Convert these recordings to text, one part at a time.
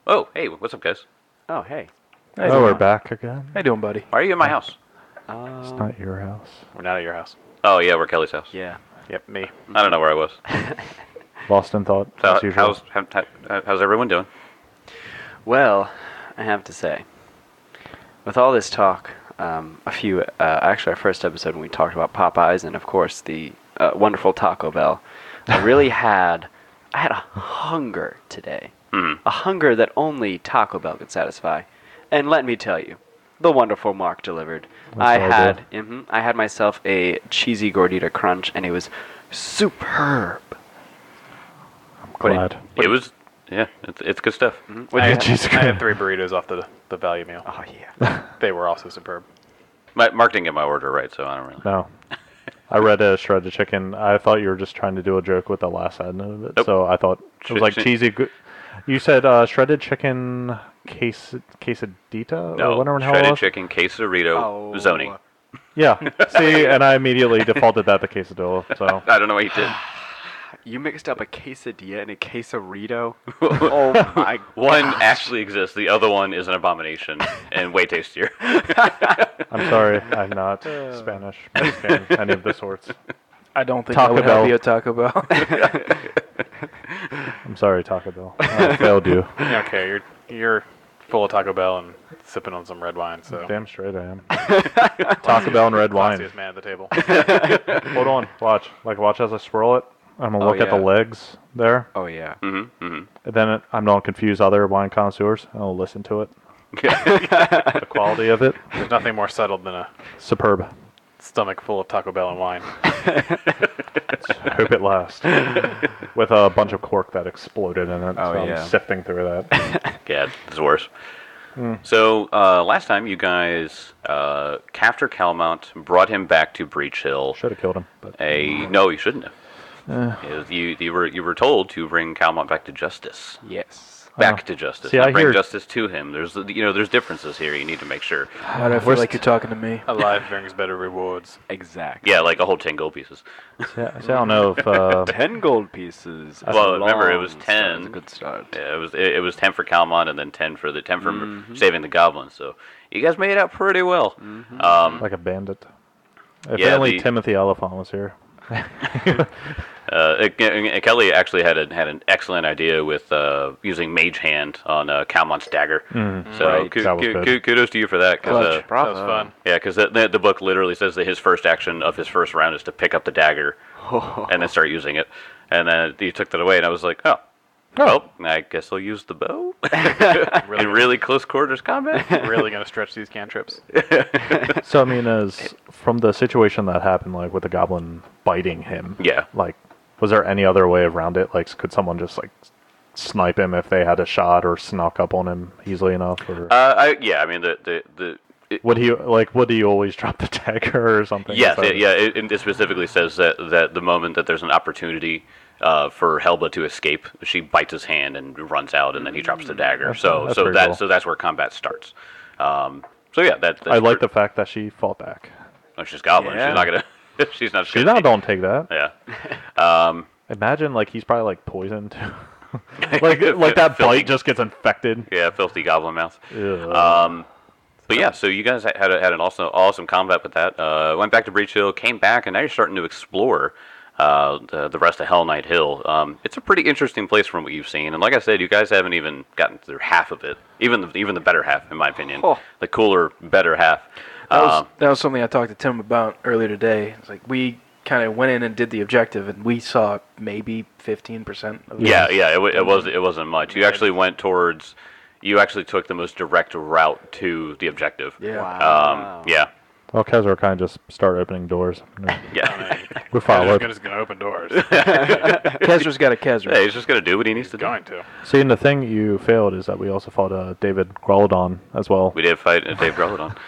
Oh, hey, what's up, guys? Oh, hey. Oh, we're back again. How you doing, buddy? Why are you in my house? It's not your house. We're not at your house. Oh, yeah, we're Kelly's house. Yeah. Yep, me. I don't know where I was. Lost in thought, So, as usual. how's everyone doing? Well, I have to say, with all this talk, actually our first episode when we talked about Popeyes and, of course, the wonderful Taco Bell, I had a hunger today. A hunger that only Taco Bell could satisfy. And let me tell you, the wonderful Mark delivered. I had myself a cheesy gordita crunch, and it was superb. I'm glad. It was, yeah, it's good stuff. I had 3 burritos off the value meal. Oh, yeah. They were also superb. Mark didn't get my order right, so I don't really. No. I read a shredded chicken. I thought you were just trying to do a joke with the last side of it. Nope. So I thought it was like cheesy. You said shredded chicken quesadita? No, or whatever the hell it shredded was? chicken, quesarito, zoning. Yeah. See, and I immediately defaulted that to quesadilla. So I don't know what you did. You mixed up a quesadilla and a quesarito? Oh, my God. One actually exists. The other one is an abomination and way tastier. I'm sorry. I'm not Spanish, Mexican, any of the sorts. I don't think Taco I would Bell. help you at Taco Bell. I'm sorry, Taco Bell. I failed you. Yeah, okay, you're full of Taco Bell and sipping on some red wine, so. Damn straight I am. Taco Bell and red wine. Classiest man at the table. Hold on. Watch. Watch as I swirl it. I'm going to look at the yeah. legs there. Oh, yeah. And then I'm not confuse other wine connoisseurs. I'll listen to it. The quality of it. There's nothing more settled than a Superb. stomach full of Taco Bell and wine. Hope it lasts. With a bunch of cork that exploded in it. Oh, so yeah. I'm sifting through that. Yeah, it's worse. So last time you guys captured Calmont, brought him back to Breach Hill. Should have killed him. But No, you shouldn't have. You were told to bring Calmont back to justice. Yes. Back to justice. See, not I bring hear- justice to him. There's differences here. You need to make sure. Why do I feel like you're talking to me? Alive brings better rewards. Exactly. Yeah, like a whole 10 gold pieces. see, I don't know if... 10 gold pieces. Well, remember, it was Long 10. start. That's a good start. Yeah, it was 10 for Calmont and then 10 for saving the goblins. So you guys made it out pretty well. like a bandit. If Yeah, only the- Timothy Elephant was here. Kelly actually had an excellent idea with using Mage Hand on Calmont's dagger. So Right. That was good. kudos to you for that. Clutch. That was fun. Yeah, because the book literally says that his first action of his first round is to pick up the dagger and then start using it. And then he took that away, and I was like, oh. Well, I guess I'll use the bow in really close quarters combat. Really going to stretch these cantrips. So, I mean, as from the situation that happened, like, with the goblin biting him, Yeah. like, was there any other way around it? Like, could someone just, like, snipe him if they had a shot or snuck up on him easily enough? Or I mean, would he always drop the dagger or something? yes, Is that- it specifically says that the moment that there's an opportunity for Helba to escape, she bites his hand and runs out, and then he drops the dagger. That's pretty cool. That's where combat starts. So yeah, that's I like the fact that she fought back. Oh, she's goblin. Yeah. She's not gonna. she's not. She now don't take that. Yeah. Imagine, like, he's probably, like, poisoned, too. like that Filthy- bite just gets infected. Yeah, filthy goblin mouth. Ugh. But yeah, so you guys had an awesome combat with that. Went back to Breach Hill, came back, and now you're starting to explore the rest of Hell Knight Hill. It's a pretty interesting place from what you've seen, and like I said, you guys haven't even gotten through half of it. Even the better half, in my opinion. Oh. The cooler, better half. That was something I talked to Tim about earlier today. It's like we kind of went in and did the objective, and we saw maybe 15% of it. Yeah, it wasn't much. You actually went towards. You actually took the most direct route to the objective. Yeah. Wow. Yeah. Well, Kezra kind of just start opening doors. Yeah. We I'm followed. just going to open doors. Kezra's got a Kezra. Hey, he's just gonna do what he needs to do. Going to. See, and the thing you failed is that we also fought David Grolodon as well. We did fight Dave Grolodon.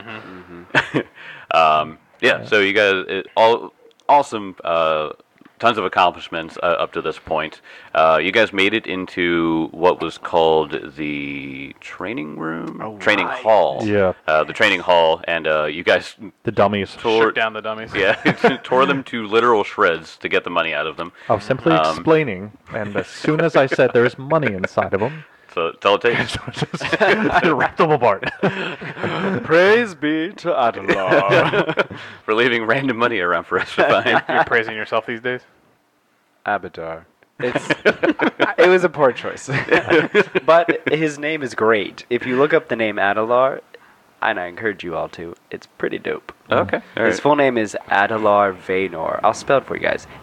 Yeah, so you guys, all awesome, tons of accomplishments up to this point. You guys made it into what was called the training room, training hall. Yeah. The training hall, and you guys The dummies. tore, Shook down the dummies. yeah, tore them to literal shreds to get the money out of them. I was simply explaining, and as soon as I said there's money inside of them, That's all it takes. Rip them apart. Praise be to Adelar. For leaving random money around for us to find. You're praising yourself these days? Abadar. It was a poor choice. But his name is great. If you look up the name Adelar, and I encourage you all to, it's pretty dope. Okay. All His right. full name is Adelar Vaynor. I'll spell it for you guys.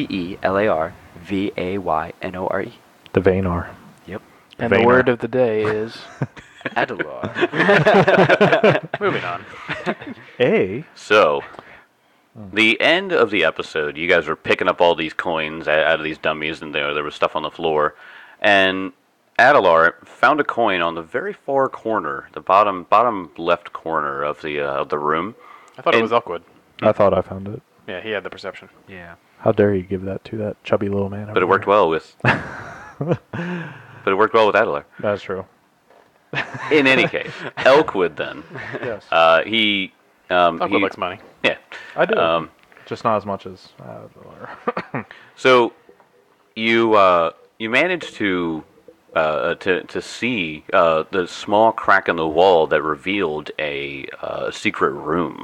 Adelar Vaynor. The Vaynar. Yep. And the Vayner. word of the day is Adelar. Moving on. So, the end of the episode, you guys were picking up all these coins out of these dummies, and there was stuff on the floor. And Adelar found a coin on the very far corner, the bottom left corner of the room. I thought it And- was Elkwood. I thought I found it. Yeah, he had the perception. Yeah. How dare you give that to that chubby little man? But it worked well with. But it worked well with Adelar. That's true. In any case, Elkwood then. Yes. He. Elkwood likes money. Yeah. I do. Just Just not as much as. So, you managed to see the small crack in the wall that revealed a secret room,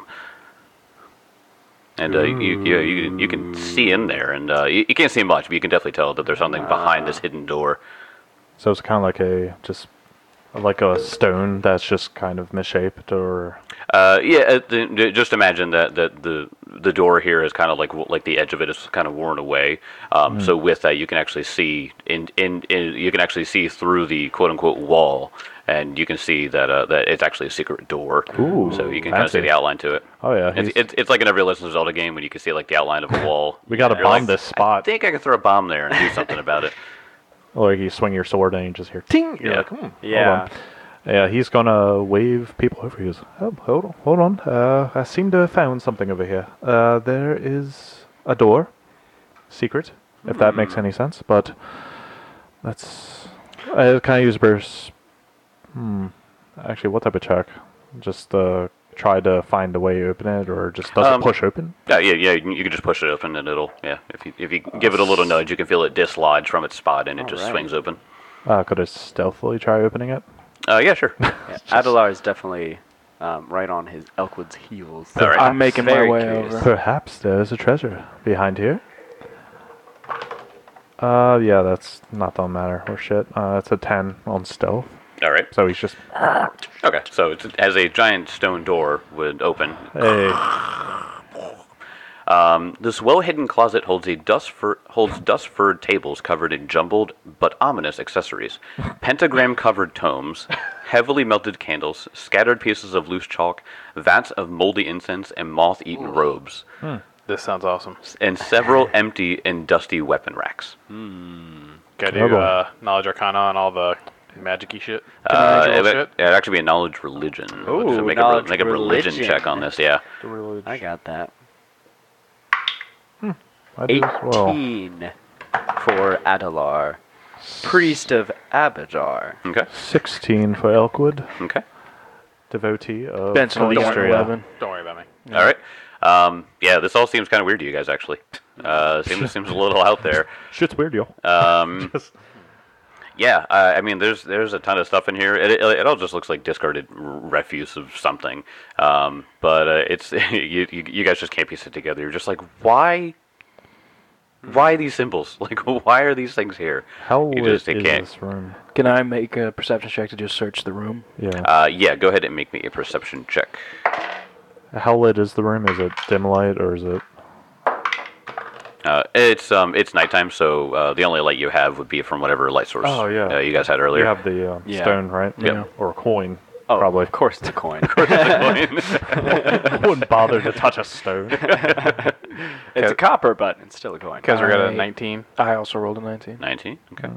and you can see in there, and you can't see much, but you can definitely tell that there's something behind this hidden door. So it's kind of like a stone that's just kind of misshaped, or Just imagine that the door here is kind of like the edge of it is kind of worn away. So with that, you can actually see you can actually see through the quote unquote wall, and you can see that that it's actually a secret door. Ooh, So you can kind of see fancy. the outline to it. Oh yeah, It's like in every Legend of Zelda game when you can see like the outline of a wall. we got to You're bomb like, this I spot. think I can throw a bomb there and do something about it. Like you swing your sword and you just hear ting. You're Yeah. like, Yeah. Hold on. Yeah, he's gonna wave people over. He goes, oh, hold on. I seem to have found something over here. There is a door, secret, if that makes any sense. But that's. Can I use burst? Actually, what type of check? Just try to find a way to open it, or just does it push open? Yeah. You can just push it open and it'll If you give it a little nudge, you can feel it dislodge from its spot and it just Alright. swings open. Could I stealthily try opening it? Yeah, sure. Yeah, Adelar is definitely right on his Elkwood's heels. All right. I'm making my Very way curious. over. Perhaps there's a treasure behind here. Yeah, that's not gonna matter or shit. It's a 10 on stealth, All right. so he's just Okay, so it's as a giant stone door would open. hey. This well-hidden closet holds dust-furred tables covered in jumbled but ominous accessories, pentagram-covered tomes, heavily melted candles, scattered pieces of loose chalk, vats of moldy incense, and moth-eaten robes, This sounds awesome. and several empty and dusty weapon racks. Gotta Oh, do boy. knowledge arcana on all the magic-y shit. It'd actually be a knowledge religion. Ooh, so knowledge make a religion religion. check on this. Yeah. I got that. I do as well. 18 for Adelar, priest of Abadar. Okay. 16 for Elkwood, Okay. devotee of Benson only got Calistria. 11. Don't worry about me. All right. Yeah, this all seems kind of weird to you guys, actually. Seems a little out there. Shit's weird, yo. Yeah, I mean, there's a ton of stuff in here. It all just looks like discarded refuse of something. But it's you guys just can't piece it together. You're just like, why these symbols? Like, why are these things here? How You lit just- is can't- this room? Can I make a perception check to just search the room? Yeah. Yeah, go ahead and make me a perception check. How lit is the room? Is it dim light or is it? It's nighttime, so the only light you have would be from whatever light source Oh, yeah. you guys had earlier. You have the Yeah. stone, right? Yeah. Or a coin, Oh, probably. of course it's a coin. I wouldn't bother to touch a stone. It's a copper, but it's still a coin. Kezra got a I- 19. I also rolled a 19. 19. Okay.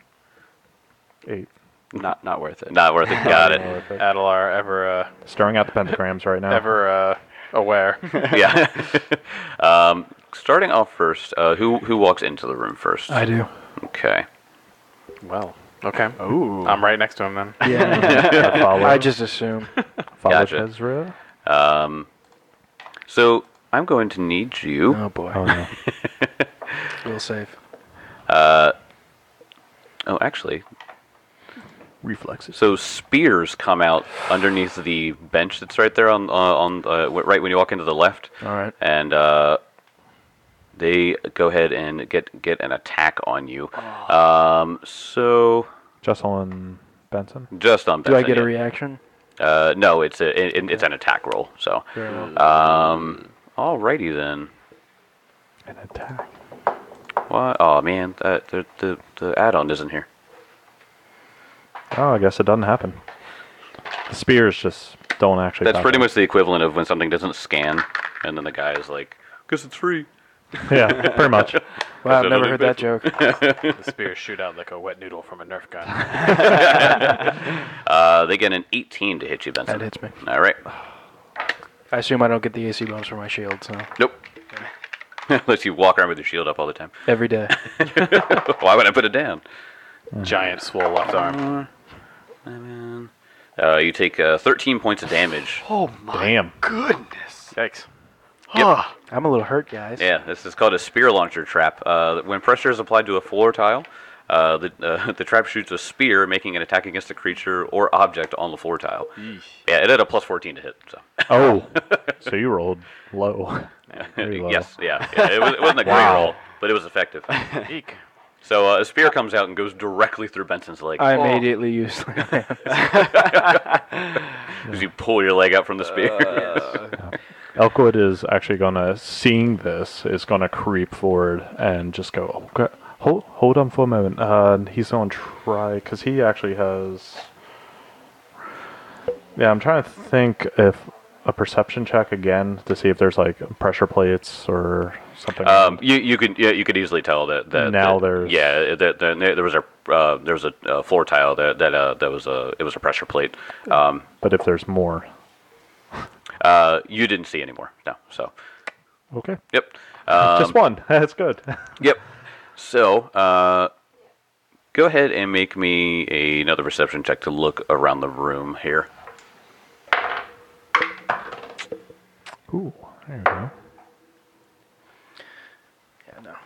8. Not worth it. Not worth it. Got it. Adelar, ever Stirring out the pentagrams right now. aware. Yeah. Starting off first, who walks into the room first? I do. Okay. Well, okay. Ooh. I'm right next to him then. Yeah. Follow, I just assume. follow Gotcha. Ezra. So I'm going to need you. Oh boy. Oh no. Real safe. Oh, actually, reflexes. So spears come out underneath the bench that's right there right when you walk into the left. All right. And they go ahead and get an attack on you. So Just on Benson. just on Do I Benson, get a yeah. reaction? No, it's an attack roll. So, Very well. alrighty then. An attack. What? Oh man, the add-on isn't here. Oh, I guess it doesn't happen. The spears just don't actually. That's pop pretty up. much the equivalent of when something doesn't scan, and then the guy is like, "Guess it's free." Yeah, pretty much. Wow, I've so never they heard pay that joke. The spears shoot out like a wet noodle from a Nerf gun. They get an 18 to hit you, Benson. That hits me. All right. I assume I don't get the AC bonus for my shield, so Nope. Unless you walk around with your shield up all the time. every day. Why would I put it down? Giant swole left arm. You take 13 points of damage. Oh my Damn. goodness. Yikes. I'm a little hurt, guys. Yeah, this is called a spear launcher trap. When pressure is applied to a floor tile, the trap shoots a spear, making an attack against a creature or object on the floor tile. Yeah, it had a plus 14 to hit. So. Oh, so you rolled low. Very low. Yes, yeah. It wasn't a great roll, but it was effective. Eek. So a spear comes out and goes directly through Benson's leg. I immediately use As you pull your leg out from the spear. Elkwood is actually gonna, seeing this, is gonna creep forward and just go, okay, hold on for a moment. He's gonna try, because he actually has... Yeah, I'm trying to think if a perception check again to see if there's like pressure plates or something. You could easily tell that Now there's- there was a floor tile that was a pressure plate. But if there's more. You didn't see any more. No. So Okay. yep. Just one. That's good. Yep. So go ahead and make me another perception check to look around the room here. Ooh, there you go. Yeah, no.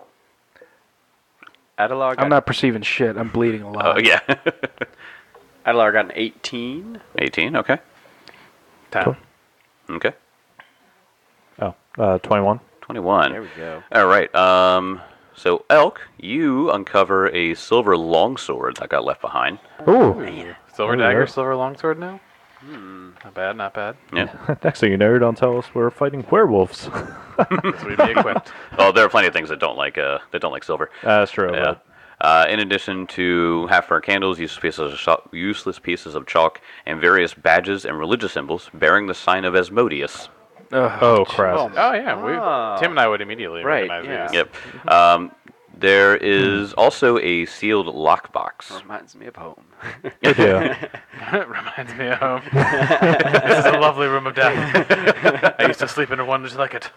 Adelar got, I'm not perceiving shit. I'm bleeding a lot. Oh yeah. Adelar got an 18. 18. Okay. 10. Cool. Okay. Oh, 21. 21. There we go. All right. So Elk, you uncover a silver longsword that got left behind. Ooh. Silver Oh, dagger, there. silver longsword now? Not bad, not bad. Yeah. Next thing you know, don't tell us we're fighting werewolves. So we'd be equipped. Well, there are plenty of things that don't like silver. That's true. Yeah. In addition to half-burnt candles, useless pieces of chalk, and various badges and religious symbols bearing the sign of Asmodeus. Oh, crap. Oh yeah, Tim and I would immediately Right, recognize yeah. these. Yep. There is also a sealed lockbox. Reminds me of home. Good deal. Reminds me of home. This is a lovely room of death. I used to sleep in one just like it.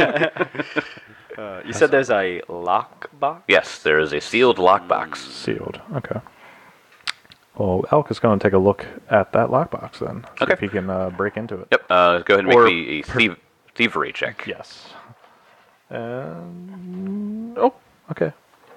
You said there's a lock box? Yes, there is a sealed lockbox. Sealed. Okay. Well, Elk is going to take a look at that lockbox then. See Okay. if he can break into it. Yep. Go ahead and make Or- me a thievery check. Yes. Oh, okay.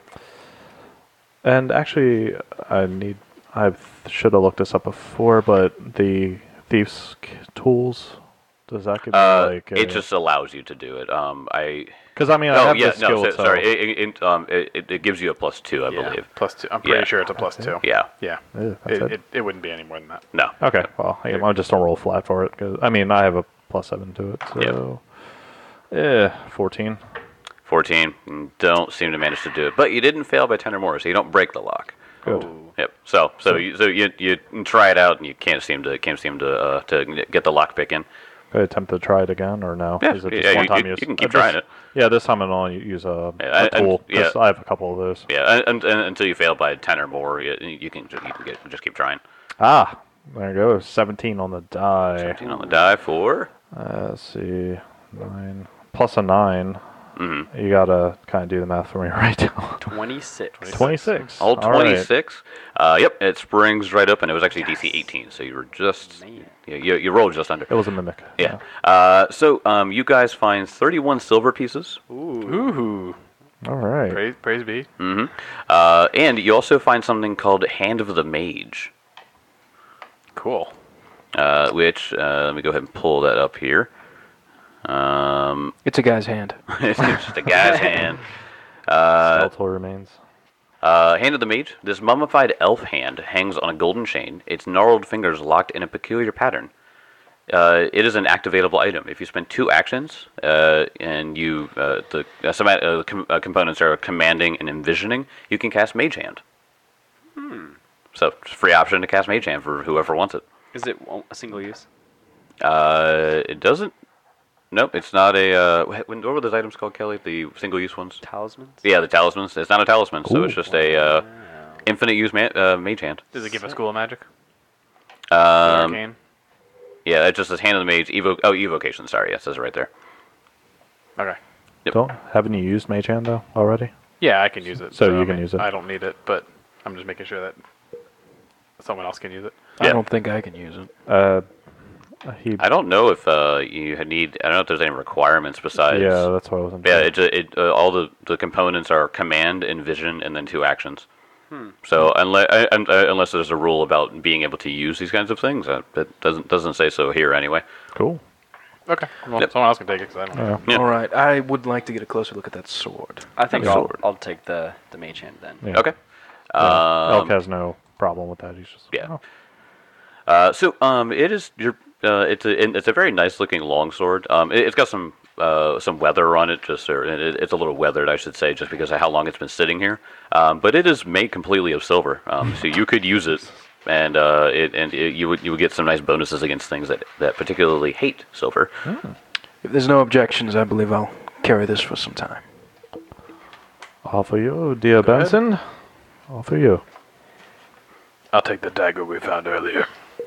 And actually, I should have looked this up before, but the thieves' tools, does that give me like? It just allows you to do it. because I mean I Oh have yeah, the skill. no, so sorry. It gives you a +2, I believe. +2. I'm pretty Yeah. sure it's a +2. Yeah. Yeah. Yeah, that's it. It wouldn't be any more than that. No. Okay, well, I just don't roll flat for it because I mean I have a +7 to it. So, yeah, 14. 14. Don't seem to manage to do it, but you didn't fail by 10 or more, so you don't break the lock. Good. Yep. So you try it out and you can't seem to get the lockpick in. Could I attempt to try it again or no? Yeah, Is it just yeah, one you- time you use? can keep just- trying it. Yeah, this time I'll only use a tool. yeah. 'Cause I have a couple of those. Yeah, and until you fail by 10 or more, you can just keep trying. Ah, there you go. 17 on the die. 17 on the die for. Let's see, 9 plus a 9. Mm-hmm. You gotta kind of do the math for me right now. 26. 26. Old All right. 26. Yep, it springs right up, and it was actually DC 18, so you were just Man. you rolled just under. It was a mimic. Yeah. So you guys find 31 silver pieces, Ooh. All right. Praise be. And you also find something called Hand of the Mage, Cool. which let me go ahead and pull that up here. It's a guy's hand. It's just a guy's hand. Skeletal remains. Hand of the Mage. This mummified elf hand hangs on a golden chain, its gnarled fingers locked in a peculiar pattern. It is an activatable item. If you spend 2 actions and you components are commanding and envisioning, you can cast Mage Hand. So it's a free option to cast Mage Hand for whoever wants it. Is it a single use? It doesn't. Nope, it's not a. What were those items called, Kelly? The single-use ones? Talismans? Yeah, the talismans. It's not a talisman, so it's Ooh. just a infinite use Mage Hand. Does it give a school of magic? Um, Arcane? yeah, it just says Hand of the Mage. Evocation. Sorry, it says it right there. Okay. Haven't you used Mage Hand though already? Yeah, I can use it. So I you can mean, use it. I don't need it, but I'm just making sure that someone else can use it. I Yeah. don't think I can use it. I don't know if you need. I don't know if there's any requirements besides. Yeah, that's what I wasn't. Yeah, all the components are command, envision, and then 2 actions. So unless there's a rule about being able to use these kinds of things, it doesn't say so here anyway. Cool. Okay. Well, Yep. someone else can take it because I don't know. Yeah. Yeah. All right. I would like to get a closer look at that sword. I think Sword. I'll take the mage hand then. Yeah. Okay. Elk has no problem with that. He's just Yeah. oh. It is it's a very nice looking longsword. It's got some weather on it, it's a little weathered, I should say, just because of how long it's been sitting here. But it is made completely of silver, so you could use it, and you would get some nice bonuses against things that particularly hate silver. If there's no objections, I believe I'll carry this for some time. All for you, dear Go ahead. Benson. All for you. I'll take the dagger we found earlier.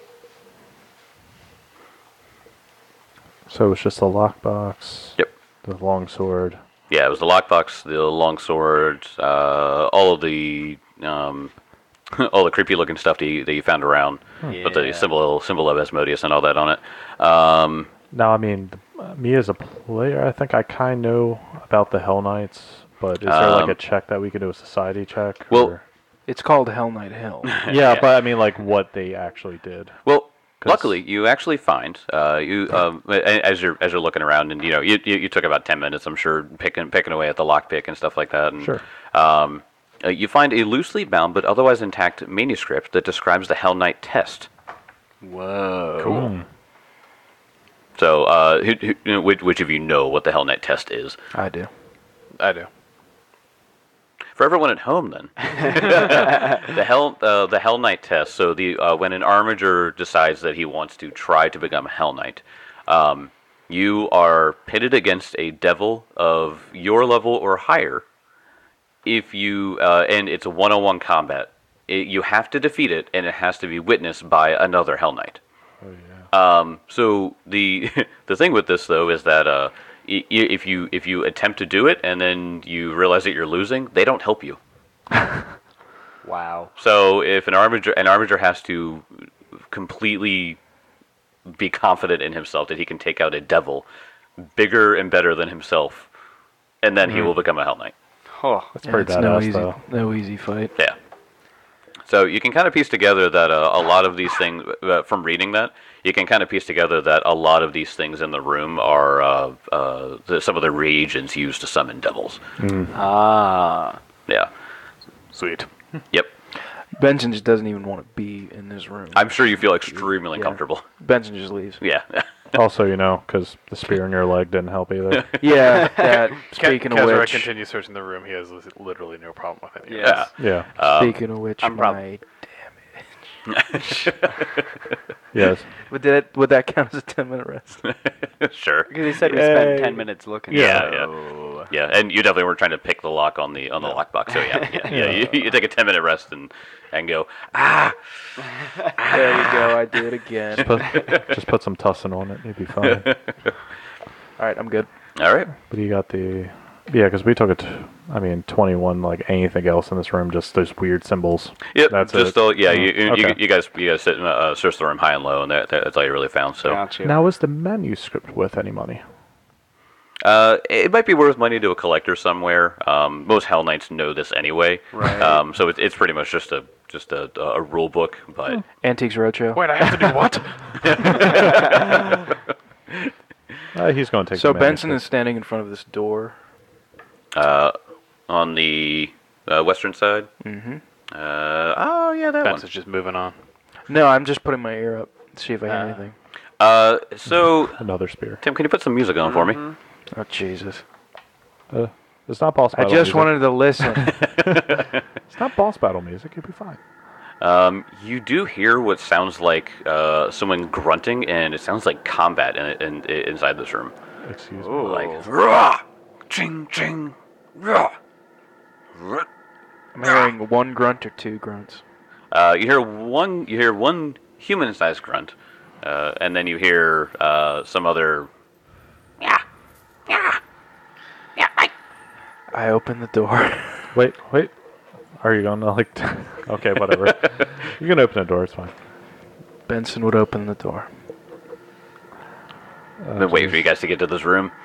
So it's just the lockbox. Yep. The longsword. Yeah, it was the lockbox, the longsword, all of the all the creepy looking stuff that you found around, with the Yeah. symbol of Asmodeus and all that on it. Now, I mean, me as a player, I think I kind of know about the Hell Knights, but is there like a check that we can do, a society check? Well- or- It's called Hell Knight Hill. yeah, but I mean, like what they actually did. Well, 'Cause- luckily, you actually find as you're looking around, and you took about 10 minutes, I'm sure, picking away at the lockpick and stuff like that. And, Sure. You find a loosely bound but otherwise intact manuscript that describes the Hell Knight test. Whoa. Cool. So, which of you know what the Hell Knight test is? I do. I do. For everyone at home, then, the Hell Knight test. So when an armiger decides that he wants to try to become a Hell Knight, you are pitted against a devil of your level or higher. If you and it's a 1-on-1 combat, you have to defeat it, and it has to be witnessed by another Hell Knight. Oh, yeah. So the the thing with this though is that if you attempt to do it and then you realize that you're losing, they don't help you. Wow. So if an armiger has to completely be confident in himself that he can take out a devil bigger and better than himself, and then he will become a Hell Knight. Oh, That's pretty it's no badass, easy, though. no easy fight. Yeah. So you can kind of piece together that a lot of these things, from reading that, you can kind of piece together that a lot of these things in the room are some of the reagents used to summon devils. ah. Yeah. Sweet. Yep. Benson just doesn't even want to be in this room. I'm sure you feel extremely Yeah. uncomfortable. Benson just leaves. Yeah. Also, because the spear in your leg didn't help either. Yeah, that. Speaking of Kazura which, continues searching the room. He has literally no problem with it. Yes. Yeah. Yeah. speaking of which, I'm proud. my Yes. would that count as a 10-minute rest? Sure. Because he said we Yay. spent 10 minutes looking. Yeah, So- Yeah, and you definitely weren't trying to pick the lock on the lockbox. So yeah. You take a 10-minute rest and go, There we go. I did it again. Just put some tussin on it. You'd be fine. All right, I'm good. all right. But you got the... Yeah, because we took it, 21, like anything else in this room, just those weird symbols. Yep. That's just it. all, yeah. Okay. You guys sit search the room high and low, and that's all you really found. So Gotcha. Now, is the manuscript worth any money? It might be worth money to a collector somewhere. Most Hell Knights know this anyway. Right. So it's pretty much just a rule book. But Antiques Roadshow. Wait, I have to do what? He's going to take. So the Benson manuscript. is standing in front of this door. on the western side. Mm-hmm. Oh yeah, that Benson's just moving on. No, I'm just putting my ear up to see if I hear anything. one. So Another spear. Tim, can you put some music on for me? Oh Jesus! It's not boss I battle. just music. wanted to listen. It's not boss battle music. You'll be fine. You do hear what sounds like someone grunting, and it sounds like combat inside this room. Excuse me. Like rah, ching ching, rah. Rah. I'm hearing one grunt or two grunts. You hear one human-sized grunt, and then you hear some other. Yeah, yeah, yeah. I open the door. Wait. Are you going to like? Okay, whatever. You can open the door. It's fine. Benson would open the door. I've been waiting for you guys to get to this room.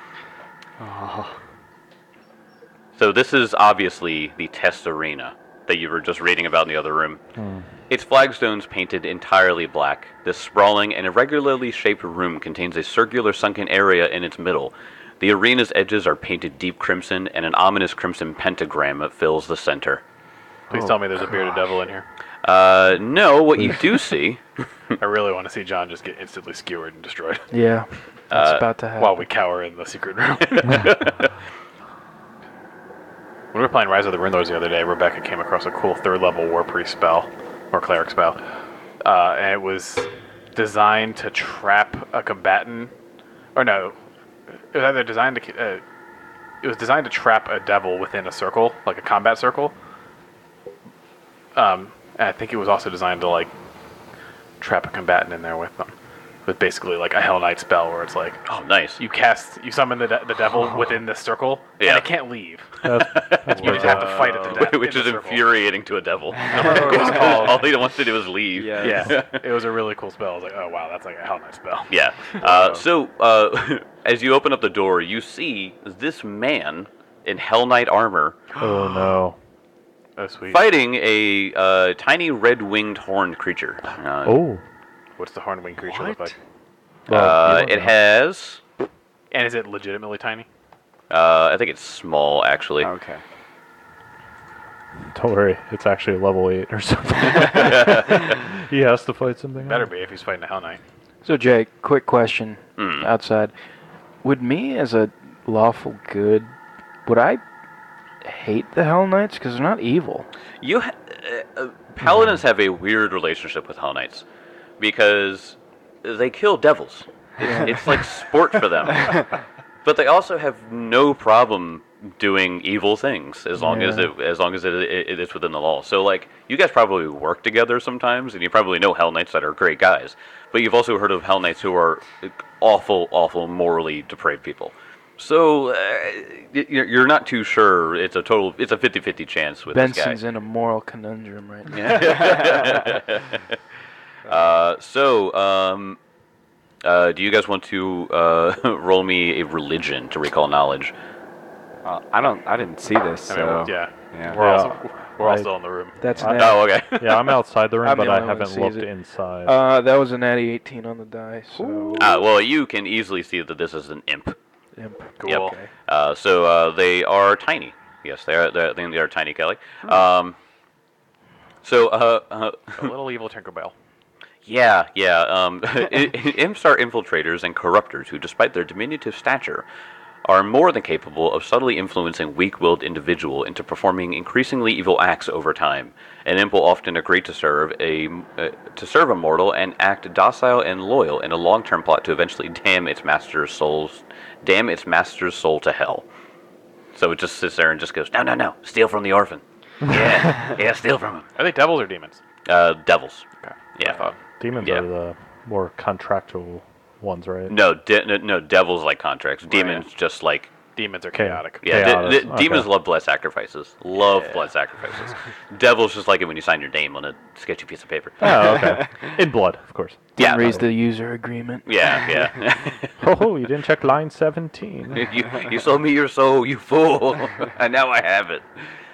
So this is obviously the test arena that you were just reading about in the other room. Its flagstones painted entirely black. This sprawling and irregularly shaped room contains a circular sunken area in its middle. The arena's edges are painted deep crimson, and an ominous crimson pentagram fills the center. Please tell me there's a bearded devil in here. No, what you do see... I really want to see John just get instantly skewered and destroyed Yeah, that's about to happen. while we cower in the secret room. When we were playing Rise of the Rune Lords the other day, Rebecca came across a cool 3rd level War Priest spell, or Cleric spell. And it was designed to trap a combatant. Or no, it was either designed to... it was designed to trap a devil within a circle, like a combat circle. And I think it was also designed to, like, trap a combatant in there with them. With basically, like, a Hell Knight spell where it's like... Oh, nice. You summon the devil within this circle, Yeah. and it can't leave. That's You just have to fight it to death. Which in is the circle. infuriating to a devil. called- All he wants to do is leave. Yeah, it was a really cool spell. I was like, oh wow, that's like a Hell Knight spell. Yeah. So, as you open up the door, you see this man in Hell Knight armor Oh no. Oh sweet. fighting a tiny red-winged horned creature. Oh. What's the horned winged creature look like? Well, you don't It know. has... And is it legitimately tiny? I think it's small, actually. Okay. Don't worry. It's actually level 8 or something. He has to fight something. Better else. be if he's fighting a Hell Knight. So Jake, quick question Hmm. outside. Would me as a lawful good, would I hate the Hell Knights? Because they're not evil. Paladins have a weird relationship with Hell Knights because they kill devils. It's like sport for them. But they also have no problem doing evil things as long as it is within the law. So like you guys probably work together sometimes, and you probably know Hell Knights that are great guys. But you've also heard of Hell Knights who are awful, morally depraved people. So you're not too sure. It's a 50-50 chance with Benson's this guy. in a moral conundrum right now. Do you guys want to roll me a religion to recall knowledge? I didn't see this. I mean, So yeah. yeah. We're all Right. still in the room. That's I- an Oh, okay. Yeah, I'm outside the room, I'm the but I only one haven't who sees looked it. inside. That was a natty 18 on the die. So Well, you can easily see that this is an imp. imp. Cool. Yep. Okay. So they are tiny. Yes, they are. They are tiny, Kelly. Hmm. A little evil Tinkerbell. Yeah. Imps are infiltrators and corruptors who, despite their diminutive stature, are more than capable of subtly influencing weak-willed individual into performing increasingly evil acts over time. An imp will often agree to serve a mortal and act docile and loyal in a long-term plot to eventually damn its master's soul to hell. So it just sits there and just goes, no, steal from the orphan. Yeah, steal from him. Are they devils or demons? Devils. Okay. Yeah. I thought. Demons yeah. are the more contractual ones, right? No, devils like contracts. Demons just like Demons are chaotic. Yeah, Chaos, demons okay. love blood sacrifices. Love blood sacrifices. Devils just like it when you sign your name on a sketchy piece of paper. Oh, okay. In blood, of course. Yeah, Reads the user agreement. yeah. Oh, you didn't check line 17. you sold me your soul, you fool, and now I have it.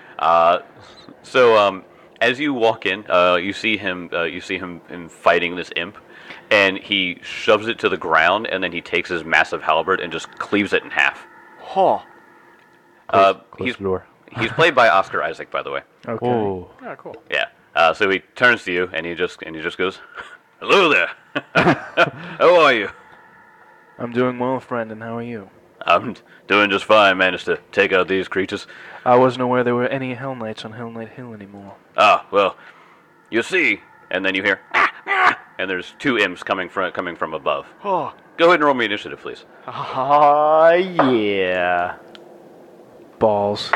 As you walk in, you see him in fighting this imp, and he shoves it to the ground, and then he takes his massive halberd and just cleaves it in half. Huh. Close He's the door. he's played by Oscar Isaac, by the way. Okay. Oh. Oh, cool. Yeah. So he turns to you, and he just goes, "Hello there. How are you?" I'm doing well, friend, and how are you? I'm doing just fine. Managed to take out these creatures. I wasn't aware there were any Hell Knights on Hell Knight Hill anymore. Ah, well, you see, and then you hear, and there's two imps coming from above. Oh. Go ahead and roll me initiative, please. Yeah. Balls.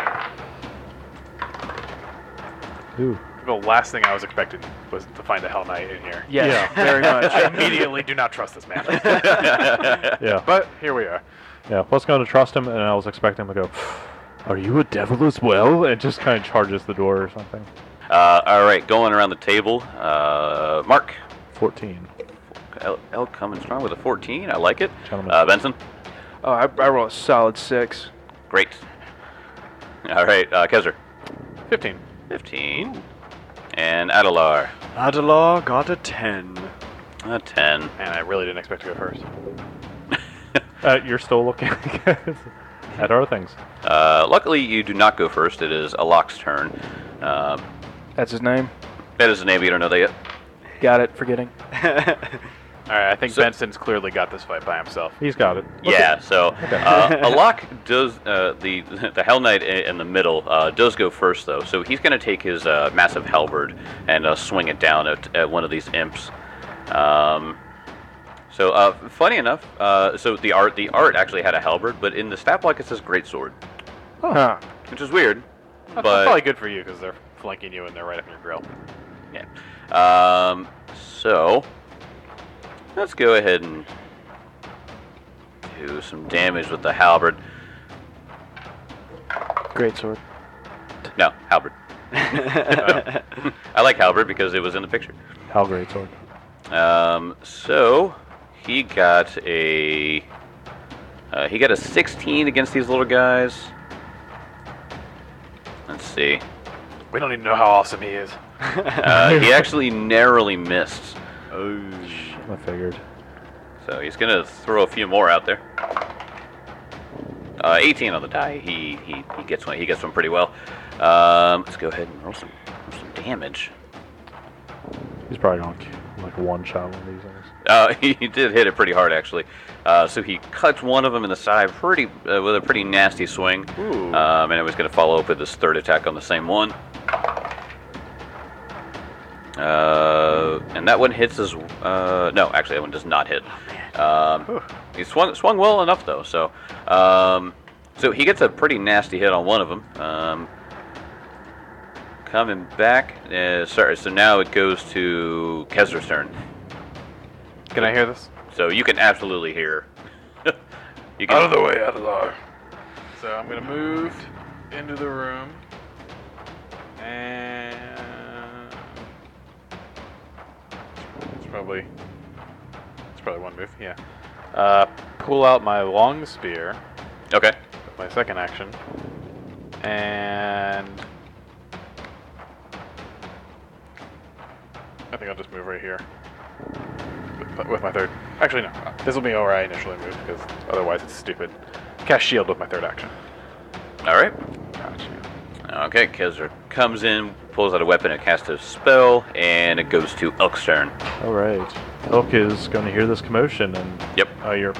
Ooh. The last thing I was expecting was to find a Hell Knight in here. Yes, Yeah. very much. I immediately do not trust this man. Yeah. But here we are. Yeah, was going to trust him, and I was expecting him to go, "Are you a devil as well?" And just kind of charges the door or something. All right, going around the table. Mark. 14. Elk coming strong with a 14. I like it. Gentlemen. Benson. Oh, I roll a solid 6. Great. All right, Kezzer. 15. 15. And Adelar. Adelar got a 10. A 10. And I really didn't expect to go first. You're still looking at our things. Luckily, you do not go first. It is Alok's turn. That's his name? That is the name. You don't know that yet. Got it, forgetting. Alright, I think So- Benson's clearly got this fight by himself. He's got it. Yeah, so Alok does the Hell Knight in the middle does go first though, so he's going to take his massive halberd and swing it down at one of these imps. Funny enough, so the art actually had a halberd, but in the stat block it says greatsword, Huh. which is weird. That's But probably good for you because they're flanking you and they're right up your grill. yeah, so let's go ahead and do some damage with the halberd. Great sword. No, halberd. I like halberd because it was in the picture. How great sword. So he got a 16 against these little guys. Let's see. We don't even know how awesome he is. He actually narrowly missed. I figured. So he's gonna throw a few more out there. 18 on the die. He gets one. He gets one pretty well. Let's go ahead and roll some damage. He's probably going to like one shot one of these things. He did hit it pretty hard, actually. So he cuts one of them in the side with a pretty nasty swing. And it was going to follow up with his third attack on the same one. And that one hits as... no, actually, that one does not hit. He swung well enough, though. So so he gets a pretty nasty hit on one of them. Coming back... sorry, so now it goes to Kezzer's turn. Can I hear this? So you can absolutely hear. You Out of can, the way, Adelar. So I'm gonna move into the room and it's probably one move. Yeah. Pull out my long spear okay. with my second action, and I think I'll just move right here with my third. Actually, no. This will be where I initially move because otherwise it's stupid. Cast shield with my third action. All right. Gotcha. Okay. Kezzer comes in, pulls out a weapon, and casts a spell, and it goes to Elk's turn. All right. Elk is going to hear this commotion and Yep. you're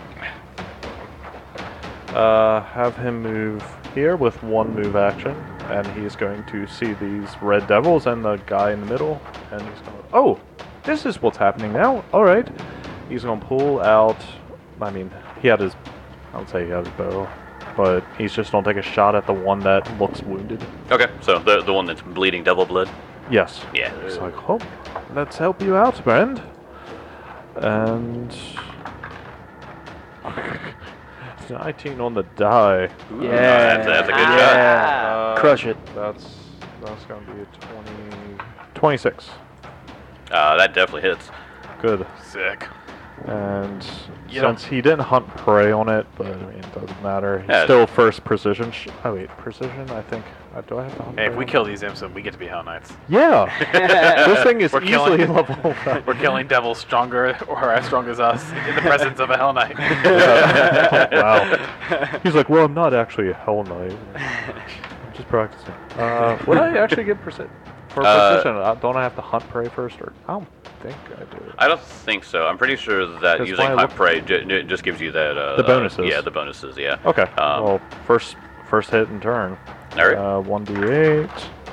have him move here with one move action, and he's going to see these red devils and the guy in the middle, and he's going, oh, this is what's happening now. All right. He's going to pull out, I mean, I would say he had his bow, but he's just going to take a shot at the one that looks wounded. Okay. So the one that's bleeding double blood. Yes. Yeah. It's like, oh, let's help you out, friend. And 19 on the die. Yeah. that's a good Yeah. Crush it. That's going to be a 26. That definitely hits. Good. Sick. And You since he didn't hunt prey on it, but I mean, it doesn't matter. He's Yeah. still first precision. Oh wait, precision. I think. Do I have to hunt? Hey, if prey we on kill these imps, then we get to be Hell Knights. it? Yeah. This thing is We're easily killing- level. We're killing devils stronger or as strong as us in the presence of a Hell Knight. Wow. He's like, well, I'm not actually a Hell Knight. I'm just practicing. Would I actually get for precision? Don't I have to hunt prey first, or I don't think I do. I don't think so. I'm pretty sure that 'Cause using when I hunt look- prey just gives you that The bonuses. yeah, the bonuses. Yeah. Okay. Um, Well, first hit and turn. All right. 1d8.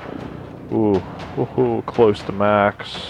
Ooh, close to max.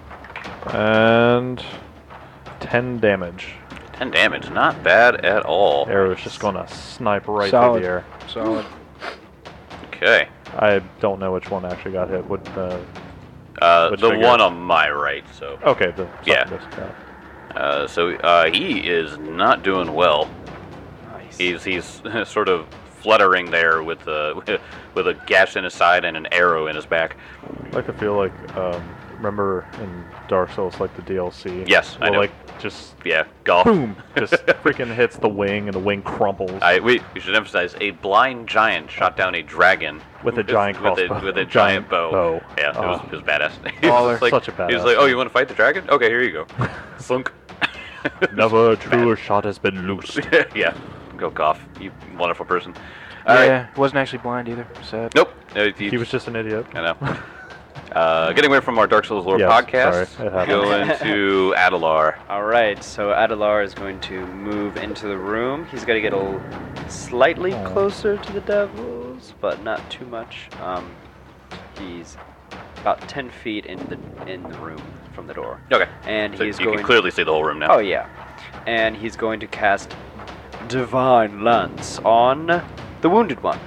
And 10 damage. 10 damage, not bad at all. Arrow's just gonna snipe right Solid. through the air. Solid. Okay. I don't know which one actually got hit. What? Which The figure? one on my right. So. Okay. Yeah. Yeah. So he is not doing well. Nice. He's sort of fluttering there with with a gash in his side and an arrow in his back. I like to feel like, remember in Dark Souls, like the DLC? Yes, I where, know. like, just Yeah, golf. boom, just freaking hits the wing, and the wing crumples. We should emphasize a blind giant shot down a dragon With a giant crossbow. with a giant bow. bow. Yeah, Oh. it was badass. Baller. Like, Such a He was badass. like, "Oh, you want to fight the dragon? Okay, here you go." Slunk. Never a truer shot has been loosed. Yeah, go golf. You wonderful person. Yeah, All right. he wasn't actually blind either. Sad. Nope. He was just an idiot. I know. Getting away from our Dark Souls lore Yes, podcast, sorry, it happens. going to Adelar. All right, so Adelar is going to move into the room. He's got to get slightly closer to the devils, but not too much. He's about 10 feet in the room from the door. Okay. And So he's you going. can clearly see the whole room now. Oh yeah, and he's going to cast Divine Lance on the wounded one.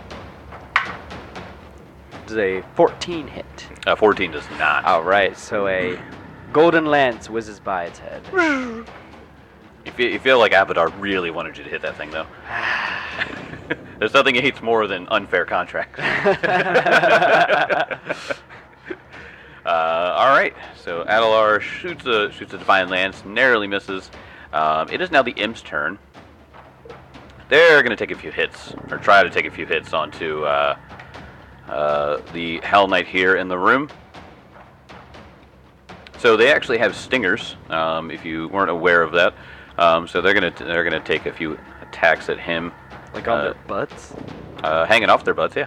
Does a 14 hit? 14 does not. All right, so a golden lance whizzes by its head. You feel like Abadar really wanted you to hit that thing, though. There's nothing he hates more than unfair contracts. All right, so Adelar shoots a divine lance, narrowly misses. It is now the imp's turn. They're going to take a few hits, or try to take a few hits onto the Hell Knight here in the room. So they actually have stingers, if you weren't aware of that. So they're gonna take a few attacks at him, Like on their butts? hanging off their butts. Yeah.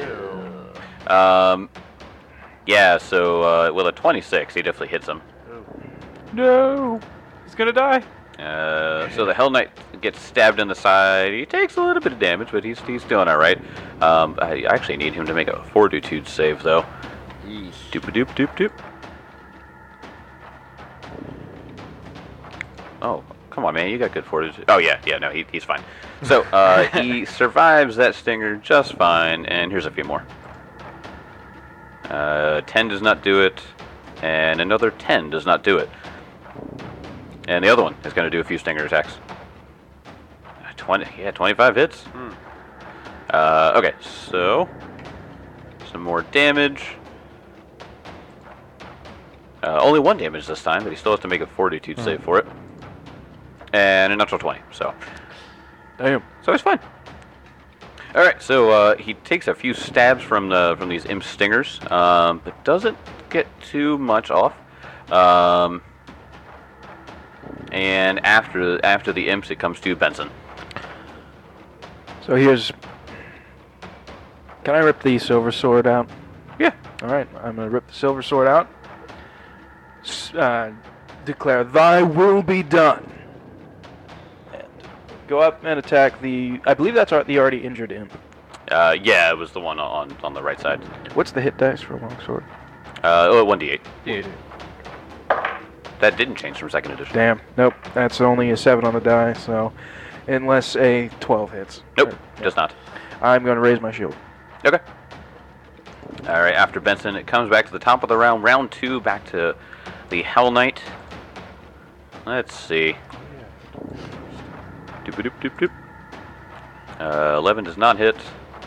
Yeah. So with a 26, he definitely hits him. No, he's gonna die. So the Hell Knight gets stabbed in the side. He takes a little bit of damage, but he's doing all right. I actually need him to make a fortitude save though. Doop doop doop doop. Oh, come on, man! You got good fortitude. Oh yeah, no, he's fine. So he survives that stinger just fine. And here's a few more. 10 does not do it, and another 10 does not do it. And the other one is going to do a few stinger attacks. 25 hits. Okay, so some more damage. Only 1 damage this time, but he still has to make a fortitude save for it. And a natural 20, so Damn. he's fine. All right, so he takes a few stabs from these imp stingers, but doesn't get too much off. And after the imps, it comes to Benson. So here's. Can I rip the silver sword out? Yeah. All right, I'm gonna rip the silver sword out. Declare, "Thy will be done." And go up and attack the. I believe that's the already injured imp. Yeah, it was the one on the right side. What's the hit dice for a longsword? 1d8. That didn't change from second edition. Damn. Nope. That's only a 7 on the die. So, unless a 12 hits. Nope, does not. I'm gonna raise my shield. Okay. All right, after Benson, it comes back to the top of the round. Round 2, back to the Hell Knight. Let's see. Doop doop doop doop. 11 does not hit.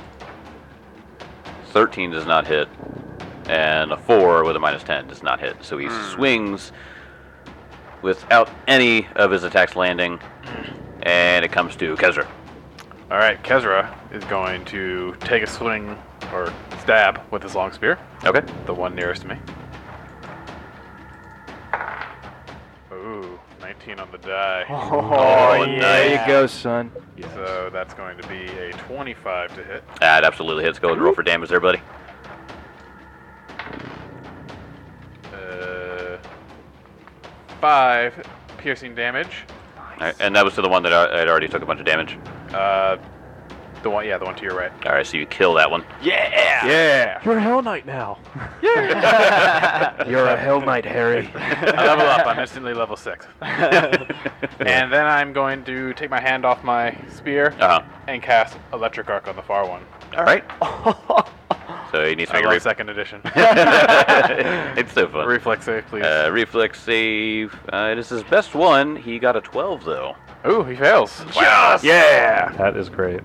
13 does not hit. And a 4 with a -10 does not hit. So he swings without any of his attacks landing. And it comes to Kezra. All right, Kezra is going to take a swing or stab with his long spear, Okay. the one nearest to me. Ooh, 19 on the die. Oh, yeah. there you go, son. So that's going to be a 25 to hit. That absolutely hits. Go ahead and roll for damage there, buddy. 5 piercing damage. All right, and that was to the one that I'd already took a bunch of damage. The one to your right. All right, so you kill that one. Yeah. You're a Hell Knight now. You're a Hell Knight, Harry. I level up. I'm instantly level 6. And then I'm going to take my hand off my spear and cast Electric Arc on the far one. All right. So he needs to I make a love second edition. It's so fun. Reflex save, please. Reflex save. It is his best one. He got a 12 though. Ooh, he fails. Yes! Yeah. That is great.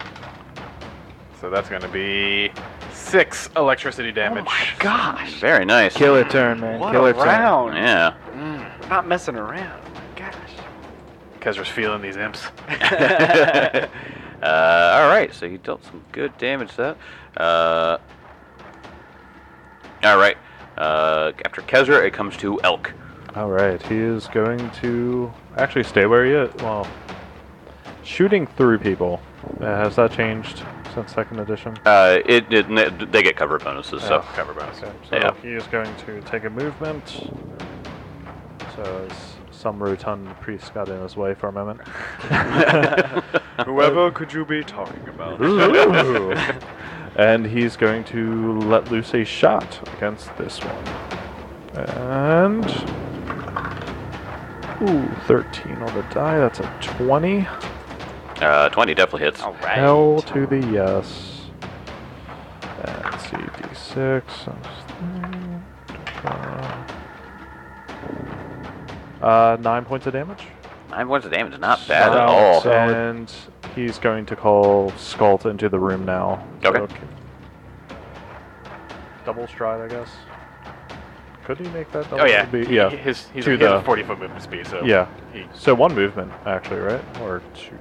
So that's going to be 6 electricity damage. Gosh. Very nice. Killer turn, man. What Killer a round. Yeah. We're not messing around. Oh my gosh. Kezra's feeling these imps. All right. So he dealt some good damage to that. All right. After Kezra, it comes to Elk. All right, he is going to actually stay where he is. Well, shooting through people. Has that changed since second edition? They get cover bonuses. So Cover bonus. Okay, so Yeah. he is going to take a movement. So some rotund priest got in his way for a moment. Whoever could you be talking about? Ooh. And he's going to let loose a shot against this one. And 13 on the die. That's a 20. 20 definitely hits. All right. Hell to the yes. Let's see, D6. 9 points of damage. 9 points of damage is not bad at Wow. all. And he's going to call Scald into the room now. Okay. Double stride, I guess. Could he make that double? Oh, yeah. Yeah. He's To he has the- a 40-foot movement speed, so Yeah. he So one movement, actually, right? Or two.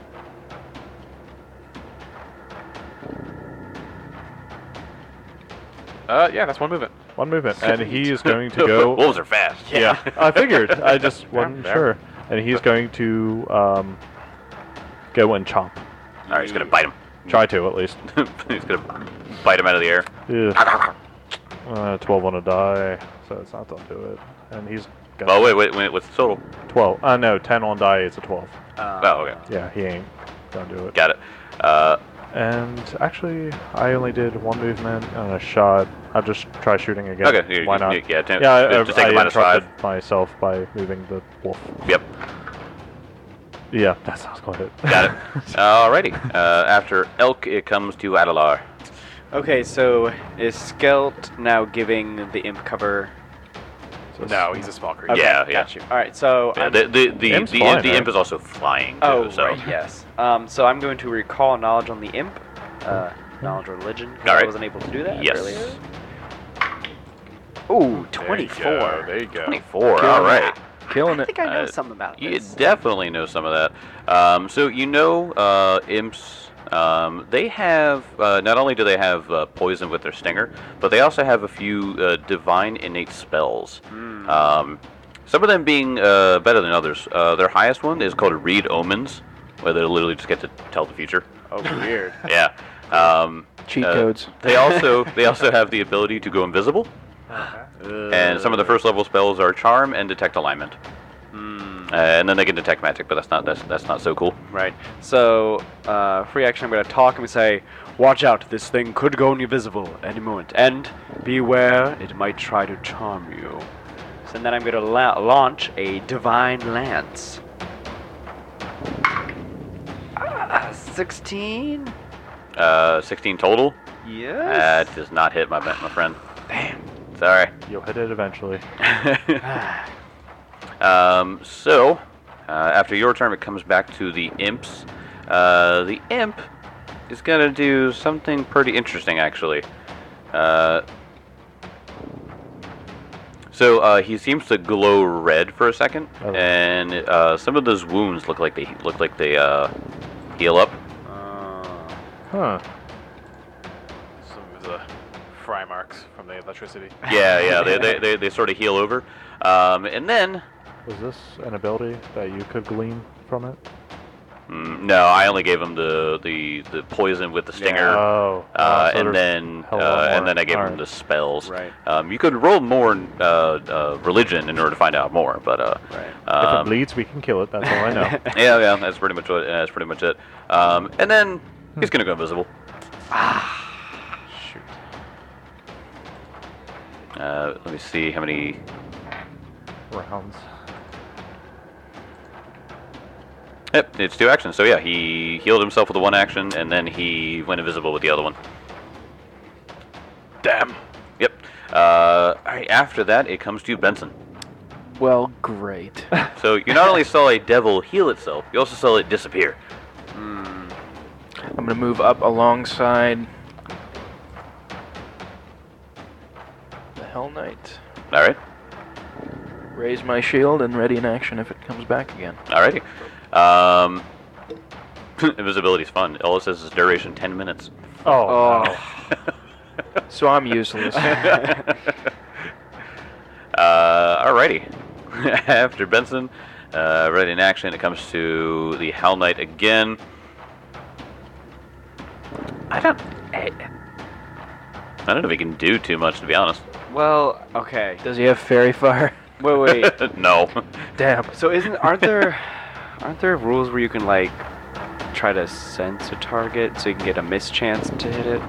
yeah, that's one movement. One movement. And he is going to go... Wolves are fast. Yeah, I figured. I just wasn't fair. sure. And he's going to go and chomp. All right, he's gonna bite him. Try to, at least. He's gonna bite him out of the air. Ugh. 12 on a die, so it's not going to do it. And he's got Oh wait, what's the total? 12. No, 10 on die, it's a 12. Oh, okay, Yeah, he ain't going to do it. got it. And actually, I only did one movement and a shot. I'll just try shooting again. Okay, Why not? Yeah, I just take a -5. interrupted myself by moving the wolf. Yep, Yeah, that sounds good. got it. Alrighty. After Elk, it comes to Adalar. Okay, so is Skelt now giving the imp cover? No, he's a small creature. Okay, Yeah, yeah. got you. All right, so Yeah, I'm, the Imp's flying, imp right? is also flying. Too, oh so. right, yes. So I'm going to recall knowledge on the imp, knowledge or religion, because All right. I wasn't able to do that Yes. earlier. Ooh, There you 24. go, There you go. 24. All right. Killing I it. think I know Uh, something about You this. definitely know some of that. So you know imps, they have, not only do they have poison with their stinger, but they also have a few divine innate spells. Some of them being better than others. Their highest one is called Read Omens, where they literally just get to tell the future. Oh, weird. Yeah. Cheat codes. They also have the ability to go invisible. And some of the first level spells are Charm and Detect Alignment. And then they can detect magic, but that's not so cool. Right. So, free action, I'm going to talk and say, watch out, this thing could go invisible any moment. And beware, it might try to charm you. So then I'm going to launch a Divine Lance. 16? 16 total. Yes. That does not hit my friend. Damn. Sorry. You'll hit it eventually. So, after your turn, it comes back to the imps. The imp is gonna do something pretty interesting, actually. So he seems to glow red for a second, Oh. and some of those wounds look like they heal up. Huh. Some of the fry marks from the electricity. Yeah, they sort of heal over, and then Was this an ability that you could glean from it? no, I only gave him the poison with the stinger. Oh. So And there's then hell of a lot and more. then I gave him Alright. the spells. Right. You could roll more religion in order to find out more, but Right. If it bleeds, we can kill it. That's all I know. yeah, that's pretty much it. And then he's gonna go invisible. Shoot. Let me see how many. Rounds. Yep, it's 2 actions. So yeah, he healed himself with the 1 action, and then he went invisible with the other one. Damn. Yep. All right. After that, it comes to you, Benson. Well, great. So you not only saw a devil heal itself, you also saw it disappear. I'm gonna move up alongside the Hell Knight. All right. Raise my shield and ready in action if it comes back again. Alrighty. Invisibility's fun. All it says is duration 10 minutes. Oh. Oh. So I'm useless. Alrighty. After Benson, ready in action, it comes to the Hell Knight again. I don't know if he can do too much, to be honest. Well, okay. Does he have fairy fire? Wait. No. Damn. So aren't there rules where you can like try to sense a target so you can get a mischance to hit it?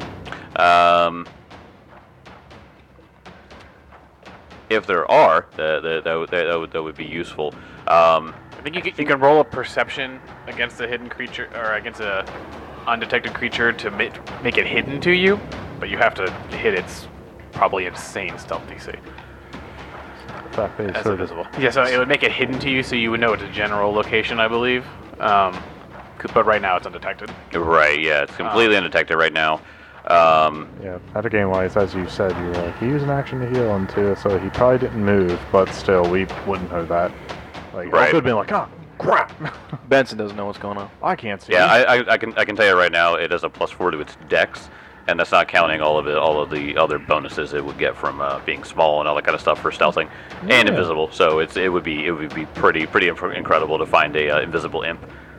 If there are, that would be useful. I think you can roll a perception against a hidden creature or against a undetected creature to make it hidden to you, but you have to hit its probably insane stealth DC Fact base as sort of- invisible. Yeah, so it would make it hidden to you, so you would know its general location, I believe. But right now it's undetected. Right, yeah, it's completely undetected right now. Yeah, metagame-wise, as you said, you were like, he used an action to heal him too, so he probably didn't move, but still, we wouldn't know that. Like, Right. I could have been like, oh, crap! Benson doesn't know what's going on. I can't see. Yeah, I can tell you right now, it has a +4 to its dex, and that's not counting all of the other bonuses it would get from being small and all that kind of stuff for stealthing and Yeah. invisible. So it would be pretty incredible to find a invisible imp.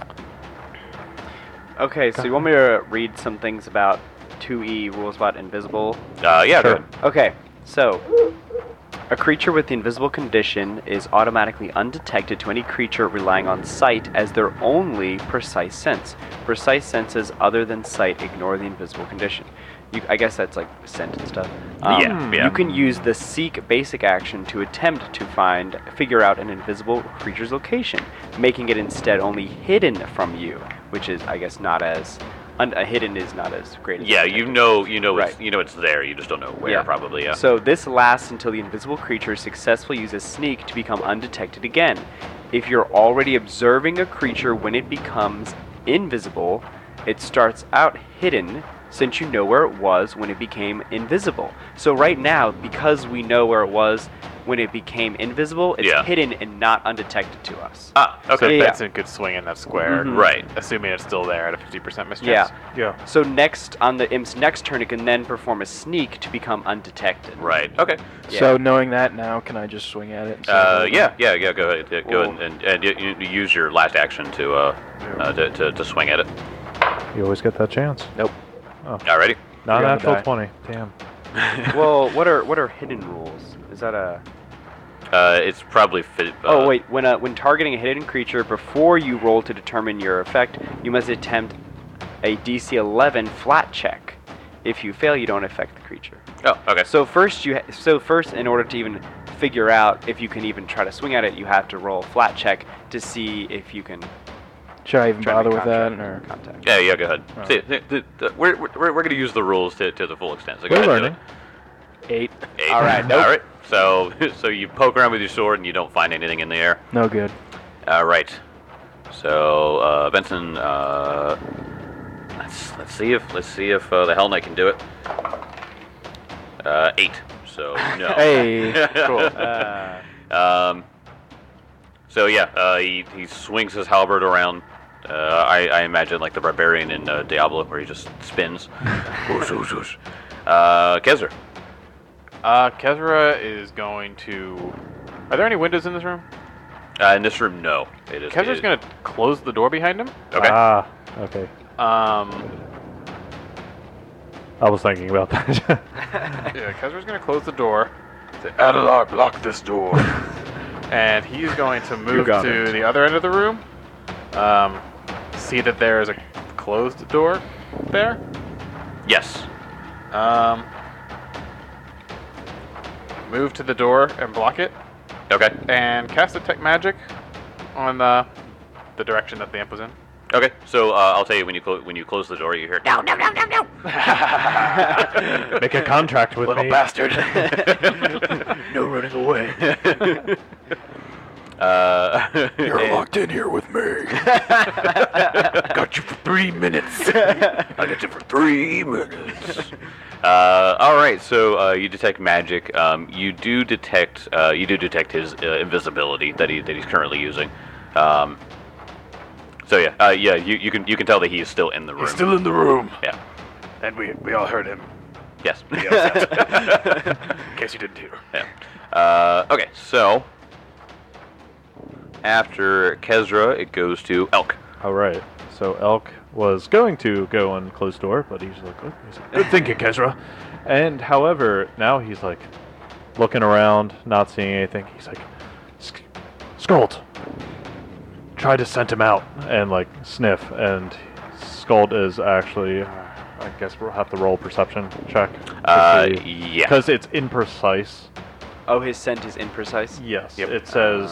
Okay, so you want me to read some things about 2E rules about invisible? Yeah, go Sure. ahead. Okay, so a creature with the invisible condition is automatically undetected to any creature relying on sight as their only precise sense. Precise senses other than sight ignore the invisible condition. I guess that's like scent and stuff. Yeah. You can use the seek basic action to attempt to figure out an invisible creature's location, making it instead only hidden from you, which is, I guess, not as hidden is not as great. As Yeah, undetected. Right. it's there. You just don't know where. Yeah. Probably. Yeah. So this lasts until the invisible creature successfully uses sneak to become undetected again. If you're already observing a creature when it becomes invisible, it starts out hidden since you know where it was when it became invisible. So right now, because we know where it was when it became invisible, it's Yeah. hidden and not undetected to us. Ah, So okay. Yeah. Benson could swing in that square, Mhm. Right. assuming it's still there at a 50% mischance. Yeah. Yeah. So next, on the imp's next turn, it can then perform a sneak to become undetected. Right. Okay. Yeah. So knowing that now, can I just swing at it? and say, Yeah. Go ahead. Go Cool. ahead and you use your last action to swing at it. You always get that chance. Nope. Alrighty. Not You're on the natural die. 20. Damn. Well, what are hidden rules? Is that a? It's probably fit. Oh wait, when targeting a hidden creature, before you roll to determine your effect, you must attempt a DC 11 flat check. If you fail, you don't affect the creature. Oh, okay. So first, in order to even figure out if you can even try to swing at it, you have to roll a flat check to see if you can Should I even try to bother make with that? contact- Or? contact. Yeah. Go ahead. Alright. See, we're going to use the rules to the full extent. So go We're ahead and do learning. 8. it. 8. All right, nope. All right. So you poke around with your sword and you don't find anything in the air. No good. All right. So Benson, let's see if the Hell Knight can do it. 8. So no. Hey. Cool. So yeah, he swings his halberd around. I imagine like the barbarian in Diablo, where he just spins. Whoosh, whoosh, whoosh. Kezra. Kezra is going to. Are there any windows in this room? In this room, no. It is. Kezra's going to close the door behind him. Okay. Ah, okay. Um, I was thinking about that. yeah, Kezra's going to close the door. Say, Adelar, block this door. And he's going to move got to it. the other end of the room. See that there is a closed door there. Yes. Move to the door and block it. Okay. And cast Detect Magic on the direction that the imp was in. Okay. So I'll tell you when you close the door, you hear no. Make a contract with me. bastard. No running away. You're locked in here with me. Got you for 3 minutes. I got you for 3 minutes. All right, so you detect magic. You do detect his invisibility that he's currently using. So yeah, you can tell that he is still in the room. He's still in the room. Yeah. And we all heard him. Yes. In case you didn't hear. Yeah. Okay, so after Kezra, it goes to Elk. All right. So Elk was going to go and close the door, but he's like, good thinking, Kezra. And however, now he's like looking around, not seeing anything. He's like, Skuld, try to scent him out and like sniff. And Skuld is actually, I guess we'll have to roll a perception check. Yeah. Because it's imprecise. Oh, his scent is imprecise? Yes. Yep. It says,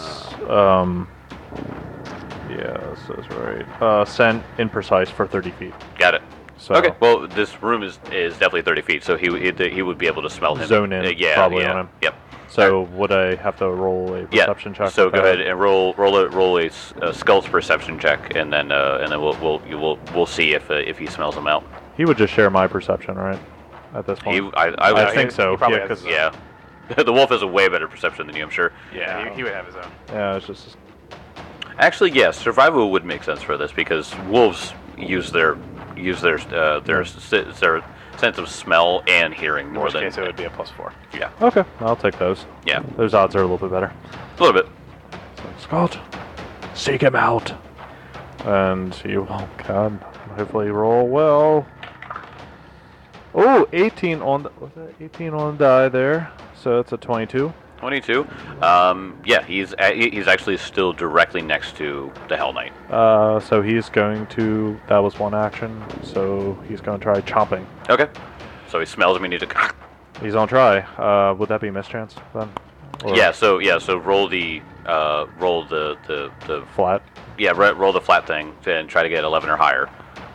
yeah, it says right. Scent imprecise for 30 feet. Got it. So Okay. Well, this room is definitely 30 feet, so he would be able to smell him. Zone in, Yeah. probably yeah. on him. Yep. So would I have to roll a Yeah. perception check? So with go that? ahead and roll a Skull's perception check, and then we'll see if he smells him out. He would just share my perception, right? At this point. I would I think so. he probably Yeah, has 'cause- his own. Yeah. The wolf has a way better perception than you, I'm sure. Yeah, he would have his own. yeah, it's just Actually, yes, survival would make sense for this because wolves use their sense of smell and hearing In more which than case, it would be a +4. yeah, okay. I'll take those. yeah, Those odds are a little bit better. a little bit. So, Scott, seek him out, and you will hopefully roll well. Oh, 18 on the, was that 18 on the die there? So it's a 22. 22. Yeah, he's actually still directly next to the Hell Knight. So he's going to. That was one action. So he's going to try chomping. Okay. So he smells him and he's like, He's on try. Would that be mischance then? Or yeah. So roll the flat. yeah, roll the flat thing and try to get 11 or higher.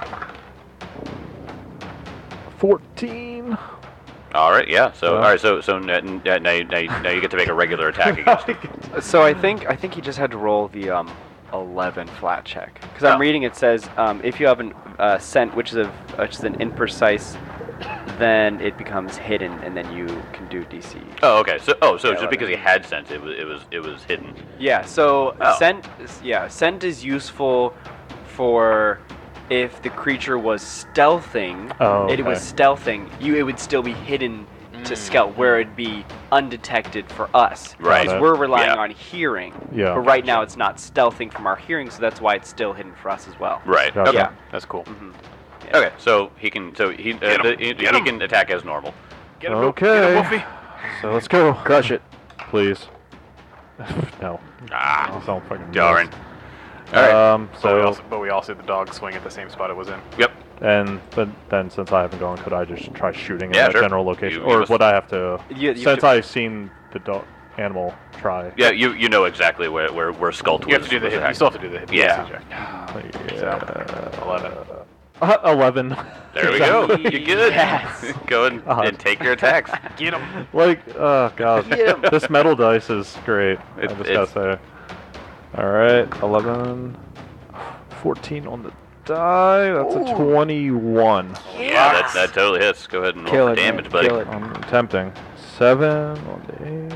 14. All right. Yeah. So Yeah. all right. So now you get to make a regular attack against him. So I think he just had to roll the 11 flat check because Oh. I'm reading it says if you have an scent which is an imprecise, then it becomes hidden and then you can do DC. Oh, okay. So Yeah, just 11. because he had scent, it was hidden. Yeah. So Oh. scent is useful for if the creature was stealthing. Oh, It was okay. stealthing. It would still be hidden to stealth, where it'd be undetected for us. Right. Because we're relying Yeah. on hearing. Yeah. But right now it's not stealthing from our hearing, so that's why it's still hidden for us as well. Right. Gotcha. Okay. Yeah. That's cool. Okay. So he can he Get him. can attack as normal. Get him, Okay. Get him, Wolfie. So let's go. Crush it. Please. No. Ah. Don't fucking Darn. miss. All right. But we all see the dog swing at the same spot it was in. Yep. But then since I haven't gone, could I just try shooting Yeah, in that sure. general location, You or must- would I have to? You Since to- I've seen the animal try. Yeah. You know exactly where Skull You have to do the was hit. You attacking. still have to do the hit. Yeah. check. Yeah. 11. 11. There we go. You're good. Yes. Go and take your attacks. Get him. Like, oh god, Get 'em. this metal dice is great. I just gotta say. All right, 11. 14 on the die. That's a 21. Yeah, that totally hits. Go ahead and Kill roll for it, man. damage, buddy. Kill it. I'm attempting. 7 on the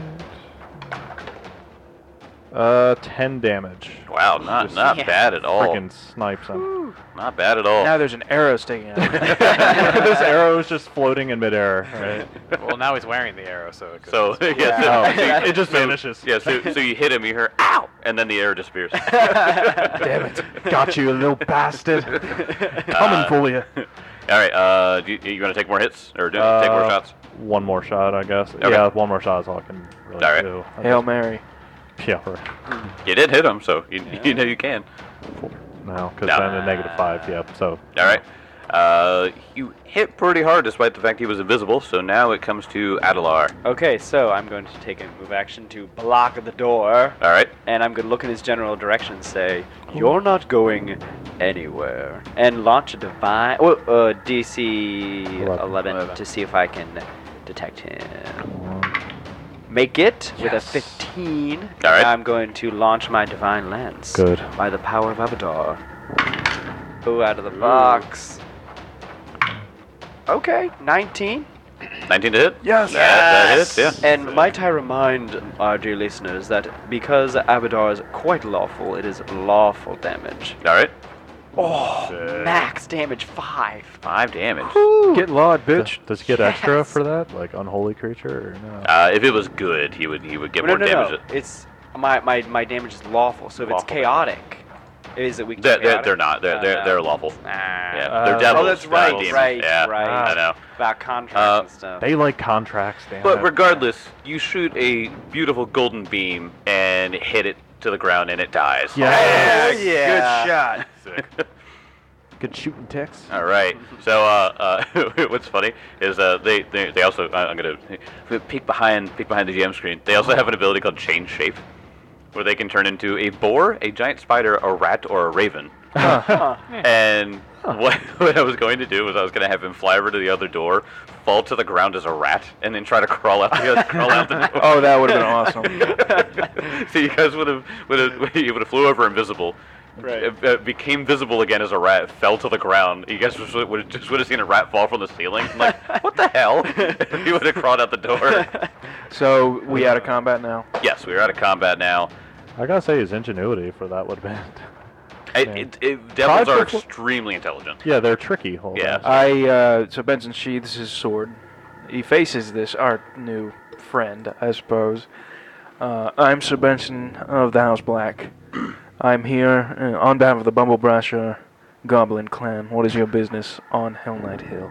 8. 10 damage. Wow, not bad at all. Freaking snipes him. Not bad at all. Now there's an arrow sticking out. This arrow is just floating in midair. Right? Well, now he's wearing the arrow, so it goes. So It just vanishes. yeah, so you hit him, you hear ow, and then the arrow disappears. Damn it. Got you, little bastard. Coming for you. All right, do you want to take more hits or take more shots? One more shot, I guess. Okay. Yeah, one more shot is all I can really All right. do. Hail Mary. Yeah, right. You did hit him, so you know you can. No, because No. then a -5, yep, so. All right. You hit pretty hard despite the fact he was invisible, so now it comes to Adelar. Okay, so I'm going to take a move action to block the door. All right. And I'm going to look in his general direction and say, "You're not going anywhere." And launch a divine, DC 11 to see if I can detect him. Make it with a 15. All right. I'm going to launch my divine lance. Good. By the power of Abadar. Ooh, out of the box. Okay, 19. 19 to hit? Yes. That hits, yeah. And might I remind our dear listeners that because Abadar is quite lawful, it is lawful damage. All right. Max damage 5. 5 damage. Get lawed, bitch. Does he get extra Yes. for that? Like unholy creature or no? If it was good, he would get No, more damage. no. It's my damage is lawful. So if it's Lawful chaotic, is it weak to They're chaotic? not. They're lawful. Nah. Yeah, they're devils. Oh, that's not right. demons. Right. Yeah, Right. I know. About contracts and stuff. They like contracts, damn But it. regardless, you shoot a beautiful golden beam and hit it to the ground, and it dies. Yeah. yeah. Good shot. Good shooting ticks. All right. So, what's funny is they also I'm gonna peek behind the GM screen. They also have an ability called Change Shape, where they can turn into a boar, a giant spider, a rat, or a raven. And what I was going to do was I was going to have him fly over to the other door, fall to the ground as a rat, and then try to crawl out the door. Oh, that would have been awesome. So you guys would have flew over invisible. Right. Became visible again as a rat, fell to the ground. You guys would have seen a rat fall from the ceiling. I'm like, what the hell? He would have crawled out the door. So we out of combat now. Yes, we are out of combat now. I gotta say his ingenuity for that would have been. Devils are Tried extremely intelligent. Yeah, they're tricky. Hold Yeah. on. So Benson sheathes his sword. He faces this our new friend, I suppose. I'm Sir Benson of the House Black. I'm here on behalf of the Bumblebrasher Goblin Clan. What is your business on Hell Knight Hill?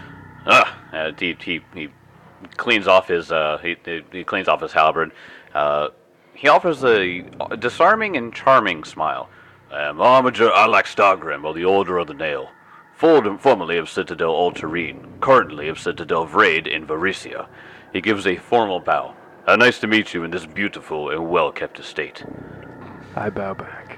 He cleans off his he cleans off his halberd. He offers a disarming and charming smile. Armiger Alak Stargrim of the Order of the Nail, formerly of Citadel Ultarine, currently of Citadel Vraid in Varisia. He gives a formal bow. Nice to meet you in this beautiful and well-kept estate. I bow back.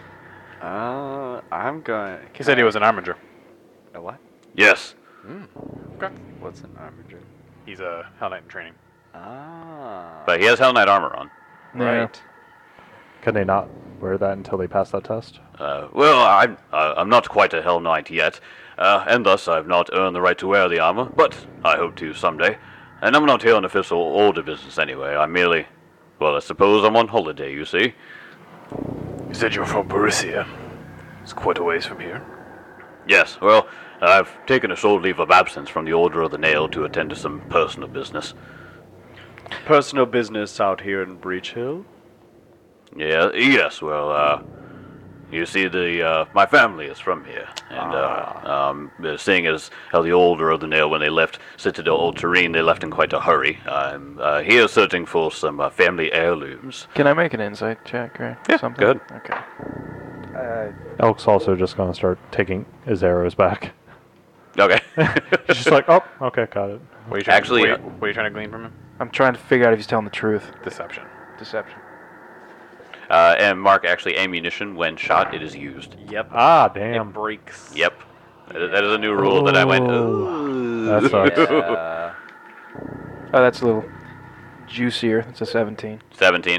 I'm going. He said he was an armiger. A what? Yes. Okay. What's an armiger? He's a Hell Knight in training. Ah. But he has Hell Knight armor on. Right. Can they not wear that until they pass that test? Well, I'm not quite a Hell Knight yet, and thus I've not earned the right to wear the armor, but I hope to someday. And I'm not here on official order business anyway. I'm merely, well, I suppose I'm on holiday, you see. You said you're from Borussia. It's quite a ways from here. Yes, well, I've taken a short leave of absence from the Order of the Nail to attend to some personal business. Personal business out here in Breach Hill. Yes, well, you see, my family is from here, and seeing as how the Order of the Nail, when they left Citadel Ultarine, they left in quite a hurry. I'm here searching for some family heirlooms. Can I make an insight check or something? go ahead. Okay. Elk's also just gonna start taking his arrows back. Okay. He's just like, oh, okay, got it. What are you trying Actually, what are you trying to glean from him? I'm trying to figure out if he's telling the truth. Deception. Deception. And Mark, actually, ammunition, when shot, it is used. Yep. Ah, It damn. breaks. Yep. That is a new rule that I went, That sucks. Yeah. Oh, that's a little juicier. It's a 17. 17.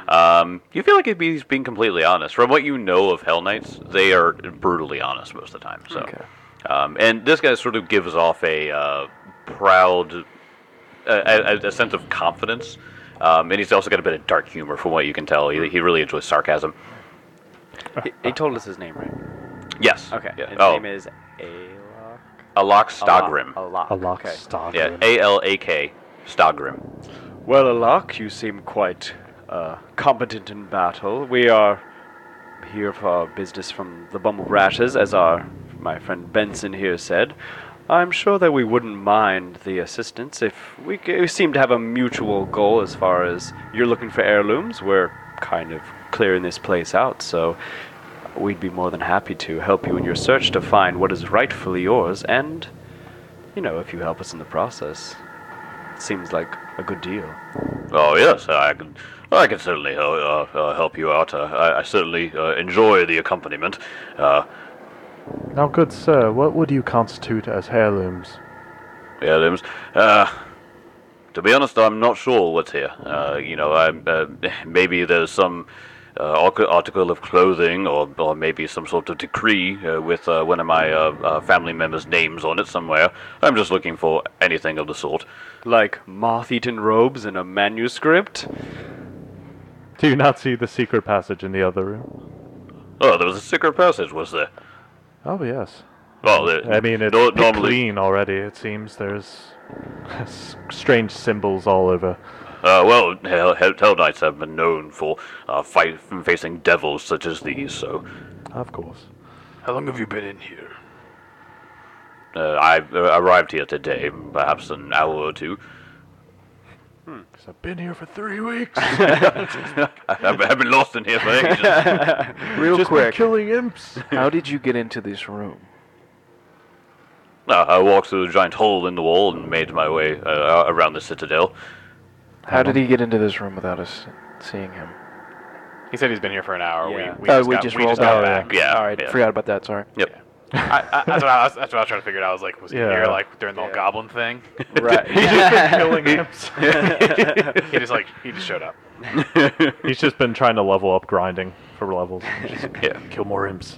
You feel like he's being completely honest. From what you know of Hell Knights, they are brutally honest most of the time. So, Okay. and this guy sort of gives off a proud, a sense of confidence, and he's also got a bit of dark humor from what you can tell. He really enjoys sarcasm. He told us his name, right? Yes. Okay. Yeah. His Oh, name is Alok. Alak Stagrim. Alok. Alok Okay. Stagrim. Yeah, Alak Stagrim. Well, Alok, you seem quite competent in battle. We are here for our business from the Bumble Brashers, as my friend Benson here said. I'm sure that we wouldn't mind the assistance if we seem to have a mutual goal as far as you're looking for heirlooms. We're kind of clearing this place out, so we'd be more than happy to help you in your search to find what is rightfully yours, and, if you help us in the process, it seems like a good deal. Oh yes, I can certainly help you out. I certainly enjoy the accompaniment. Now, good sir, what would you constitute as heirlooms? Limbs. To be honest, I'm not sure what's here. Maybe there's some article of clothing, or maybe some sort of decree with one of my family members' names on it somewhere. I'm just looking for anything of the sort. Like moth-eaten robes in a manuscript? Do you not see the secret passage in the other room? Oh, there was a secret passage, was there? Oh, yes. Well, I mean, it's normally. clean already, it seems. There's strange symbols all over. Hell Knights have been known for facing devils such as these, so Of course. How long have you been in here? I arrived here today, perhaps an hour or two. 'Cause I've been here for 3 weeks. I've been lost in here for ages. Real Just been quick, killing imps. how did you get into this room? I walked through a giant hole in the wall and made my way around the citadel. How did he get into this room without us seeing him? He said he's been here for an hour. Yeah. We just we got, just we rolled just got out. back. Yeah. All right, yeah. forgot about that. Sorry. Yep. That's what I was trying to figure out. I was like, was he Yeah. here like during the whole goblin thing? Right. He's just been killing imps. he just showed up. He's just been trying to level up, grinding for levels. Just Yeah. kill more imps.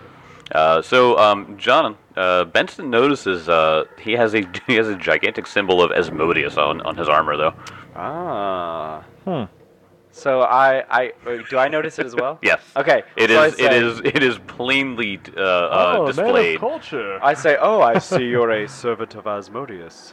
John, Benson notices he has a gigantic symbol of Asmodeus on his armor, though. Ah. Hmm. So do I notice it as well? Yes. Okay. It so it is plainly displayed. culture. I say, oh, I see you're a servant of Asmodeus.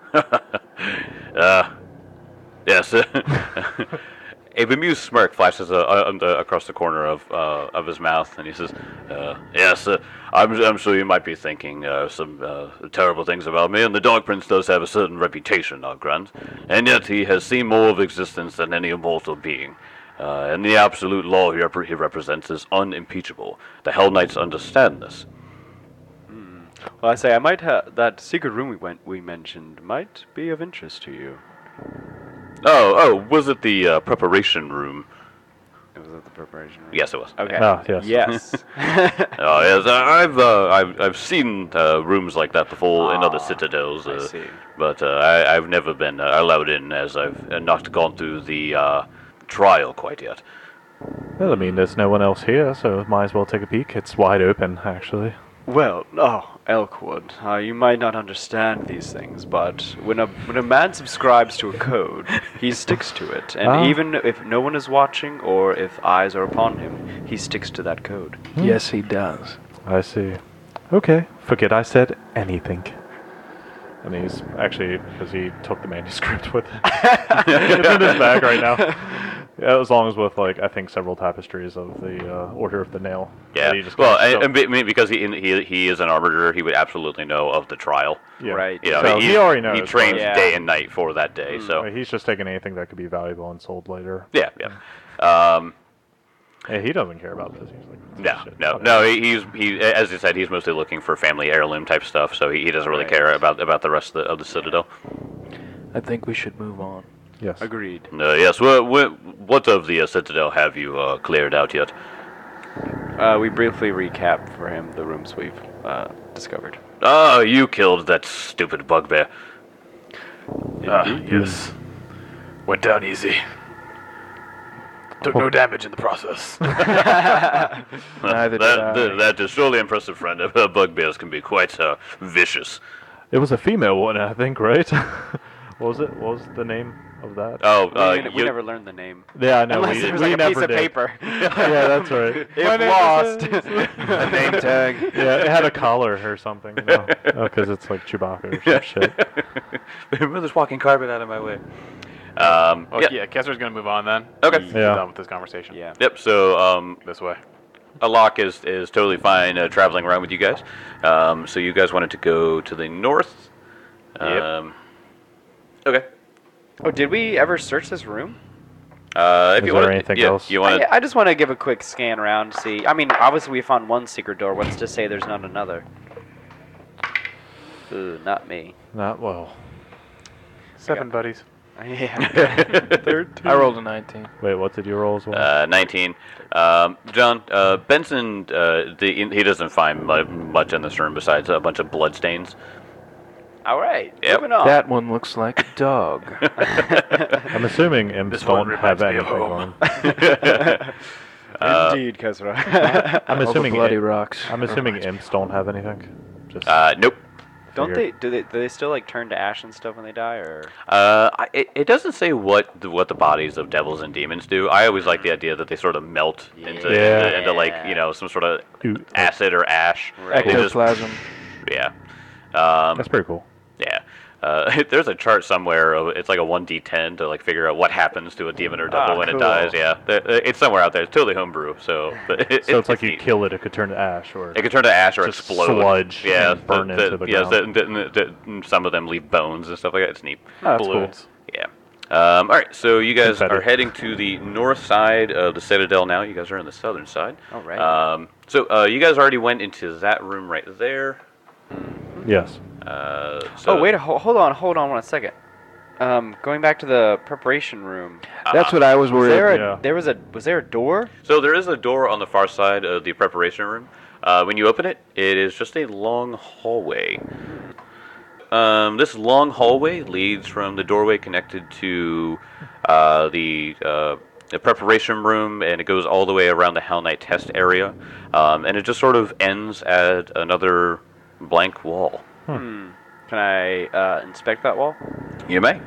Yes. A bemused smirk flashes across the corner of his mouth, and he says, "Yes, I'm sure you might be thinking some terrible things about me, and the Dog Prince does have a certain reputation, I'll grant, and yet he has seen more of existence than any immortal being. And the absolute law he represents is unimpeachable. The Hell Knights understand this." Well, I say, I might have that secret room we mentioned might be of interest to you. Oh, was it the preparation room? It was at the preparation room. Yes, it was. Okay. Ah, yes. Yes. Oh yes, I've seen rooms like that before in other citadels. I see. But I've never been allowed in, as I've not gone through the trial quite yet. Well, I mean, there's no one else here, so might as well take a peek. It's wide open, actually. Well, Elkwood, you might not understand these things, but when a man subscribes to a code, he sticks to it, and even if no one is watching or if eyes are upon him, he sticks to that code. Yes, he does. I see. Okay, forget I said anything. And he's actually, because he took the manuscript with him. It's in his bag right now. Yeah, as long as with, like, I think several tapestries of the Order of the Nail. Yeah. that he just Well, got and because he is an arbitrator, he would absolutely know of the trial. yeah. Right. You know, So he already knows. He trains Yeah. day and night for that day. So He's just taking anything that could be valuable and sold later. yeah. Hey, he doesn't care about this. He's like, shit, No. whatever. He as you said, he's mostly looking for family heirloom type stuff. So he doesn't really care about the rest of the citadel. I think we should move on. Yes. Agreed. Yes. What of the citadel have you cleared out yet? We briefly recap for him the rooms we've discovered. Ah, you killed that stupid bugbear. Yes. Went down easy. Took no damage in the process. Neither did I. That is surely impressive, friend. Bugbears can be quite vicious. It was a female one, I think, right? What was it? What was the name of that? Oh, We never learned the name. Yeah, I know. Unless we, there was we like a never piece of did. paper. Yeah, that's right. If lost. A name tag. Yeah, it had a collar or something. No. Oh, because it's like Chewbacca or some shit. Move this walking carpet out of my way. Yeah, Kessler's gonna move on then. Okay. He's Yeah. done with this conversation. Yeah. Yep. So This way. Alok is totally fine traveling around with you guys. So you guys wanted to go to the north. Okay. Oh, did we ever search this room? If Is you there wanna- anything yeah, else? You want to? I just want to give a quick scan around to see. I mean, obviously we found one secret door. What's to say there's not another? Ooh, not me. Not well. 7 buddies. Yeah. I rolled a 19. Wait, what did you roll as well? 19. John, Benson, he doesn't find much in this room besides a bunch of bloodstains. All right. Yep. Moving on. That one looks like a dog. I'm assuming imps This one don't have reminds me of anything home. on. Indeed, Kezra. I'm All the assuming bloody rocks. I'm assuming imps don't have anything. Just Nope. Don't figured. they? Do they still like turn to ash and stuff when they die, or? It doesn't say what the bodies of devils and demons do. I always like the idea that they sort of melt into Yeah. like some sort of Ooh, acid or ash. Right. They just- Ectoplasm. yeah. That's pretty cool. Yeah. There's a chart somewhere. It's like a 1d10 to like figure out what happens to a demon or devil when cool. it dies. Yeah, it's somewhere out there. It's totally homebrew. So, but So it's like you neat. kill it, it could turn to ash, or It could turn to ash or just explode. sludge Yeah, and burn into the yeah, ground. some of them leave bones and stuff like that. It's neat. Oh, that's cool. Balloons. Yeah. All right. So you guys Confetti. are heading to the north side of the Citadel now. You guys are on the southern side. All right. So you guys already went into that room right there. Yes. So Oh wait, hold on 1 second. Going back to the preparation room. That's what I was Was worried there about. Yeah. was there a door? So there is a door on the far side of the preparation room. When you open it, it is just a long hallway. This long hallway leads from the doorway connected to the preparation room, and it goes all the way around the Hell Knight test area, and it just sort of ends at another blank wall. Can I inspect that wall? You may.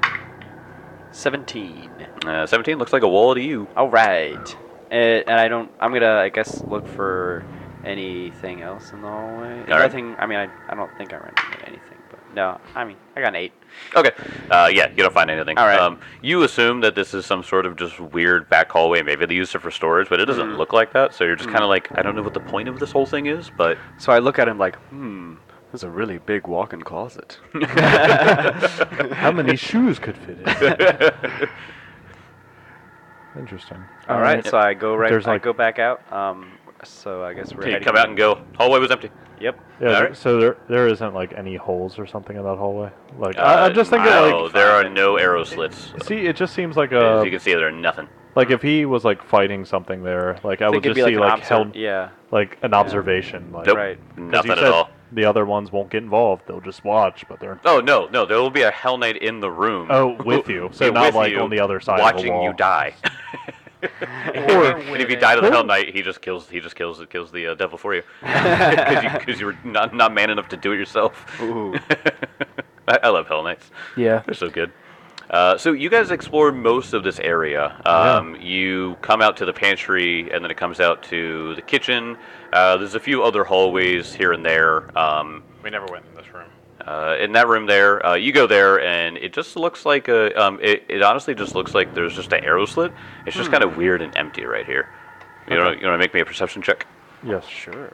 17. 17 looks like a wall to you. All right. And I'm gonna, I guess, look for anything else in the hallway. All right. Nothing. I mean, I don't think I ran into anything, but no. I mean, I got an 8. Okay. Yeah, you don't find anything. All right. You assume that this is some sort of just weird back hallway. Maybe they used it for storage, but it doesn't look like that. So you're just kind of like, I don't know what the point of this whole thing is, but So I look at him like, there's a really big walk-in closet. How many shoes could fit in? Interesting. All right. So I go There's I like- go back out. So I guess we're you heading come out and go. Hallway was empty. Yep. Yeah. All there- right. So there isn't like any holes or something in that hallway. Like I'm just thinking no, like. there are no arrow slits. See, it just seems like As you can see, there are nothing. like if he was like fighting something there, like I would think it'd just be see like an like held yeah. like an observation. Like, Nope, Right. 'cause nothing you at said all. The other ones won't get involved; they'll just watch. But they're Oh no, there will be a Hell Knight in the room. Oh, with you. So Yeah, not with like you, on the other side of the watching wall. you die. And if you die to the Hell Knight, he just kills the devil for you because you were not man enough to do it yourself. Ooh. I love Hell Knights. Yeah. They're so good. So you guys explored most of this area. You come out to the pantry, and then it comes out to the kitchen. There's a few other hallways here and there. We never went in this room. In that room there, you go there, and it just looks like it honestly just looks like there's just an arrow slit. It's just kind of weird and empty right here. You want to make me a perception check? Yes. Sure.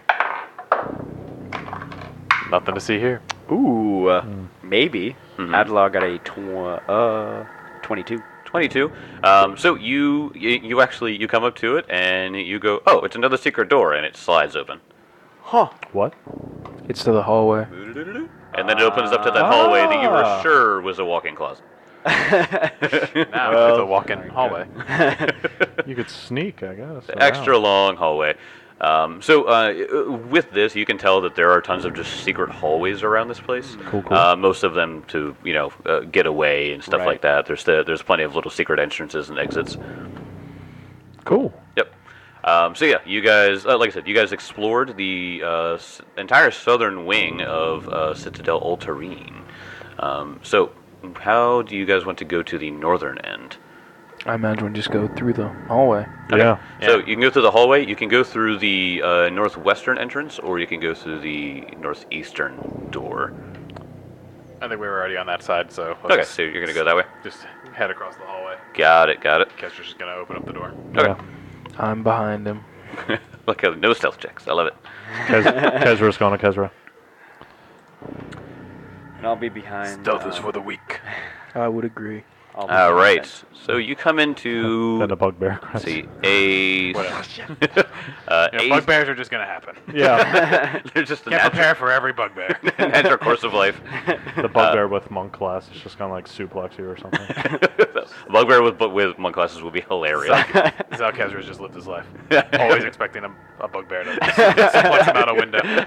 Nothing to see here. Ooh. Maybe. Mhm. Adlog got a 22. 22. So you actually come up to it and you go, oh, it's another secret door, and it slides open. Huh. What? It's to the hallway. And then it opens up to that hallway that you were Ah. sure was a walk-in closet. Now it's a walk-in hallway. You could sneak, I guess. Extra long hallway. With this, you can tell that there are tons of just secret hallways around this place. Cool, cool. Most of them to get away and stuff Right. like that. There's plenty of little secret entrances and exits. Cool. Yep. So yeah, you guys, like I said, you guys explored the entire southern wing of Citadel Ultarine. So how do you guys want to go to the northern end? I imagine we just go through the hallway. Yeah. So you can go through the hallway. You can go through the northwestern entrance, or you can go through the northeastern door. I think we were already on that side, so Okay, so you're gonna go that way. just head across the hallway. Got it. Got it. Kester's just gonna open up the door. Okay. Yeah. I'm behind him. Look, no stealth checks. I love it. Kezra's going to Kezra. And I'll be behind. the weak. I would agree. I'll be All behind right. Benson. So you come into. Then a bugbear. Let's see, a. Whatever. a- Bugbears are just gonna happen. Yeah. They're just a Can't natural, prepare for every bugbear. natural course of life. The bugbear with monk class is just gonna like suplex you or something. Bugbear with monk classes would be hilarious. This is how Kezra's just lived his life. Always expecting a bugbear to suplex him out a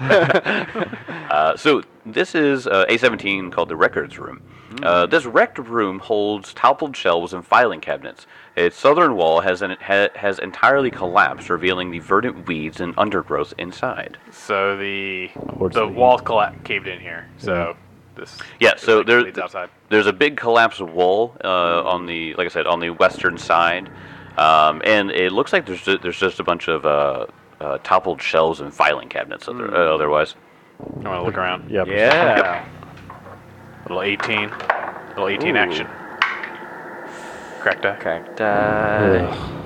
window. So this is A17 called the Records Room. This record room holds toppled shelves and filing cabinets. Its southern wall has entirely collapsed, revealing the verdant weeds and undergrowth inside. So the Towards the wall caved in here. So this Yeah, so there- leads outside. There's a big collapsed wall on the, like I said, on the western side, and it looks like there's just a bunch of toppled shelves and filing cabinets. Otherwise, I want to look around. Yeah. Yeah. Little 18 action. Crack die. Cracked die.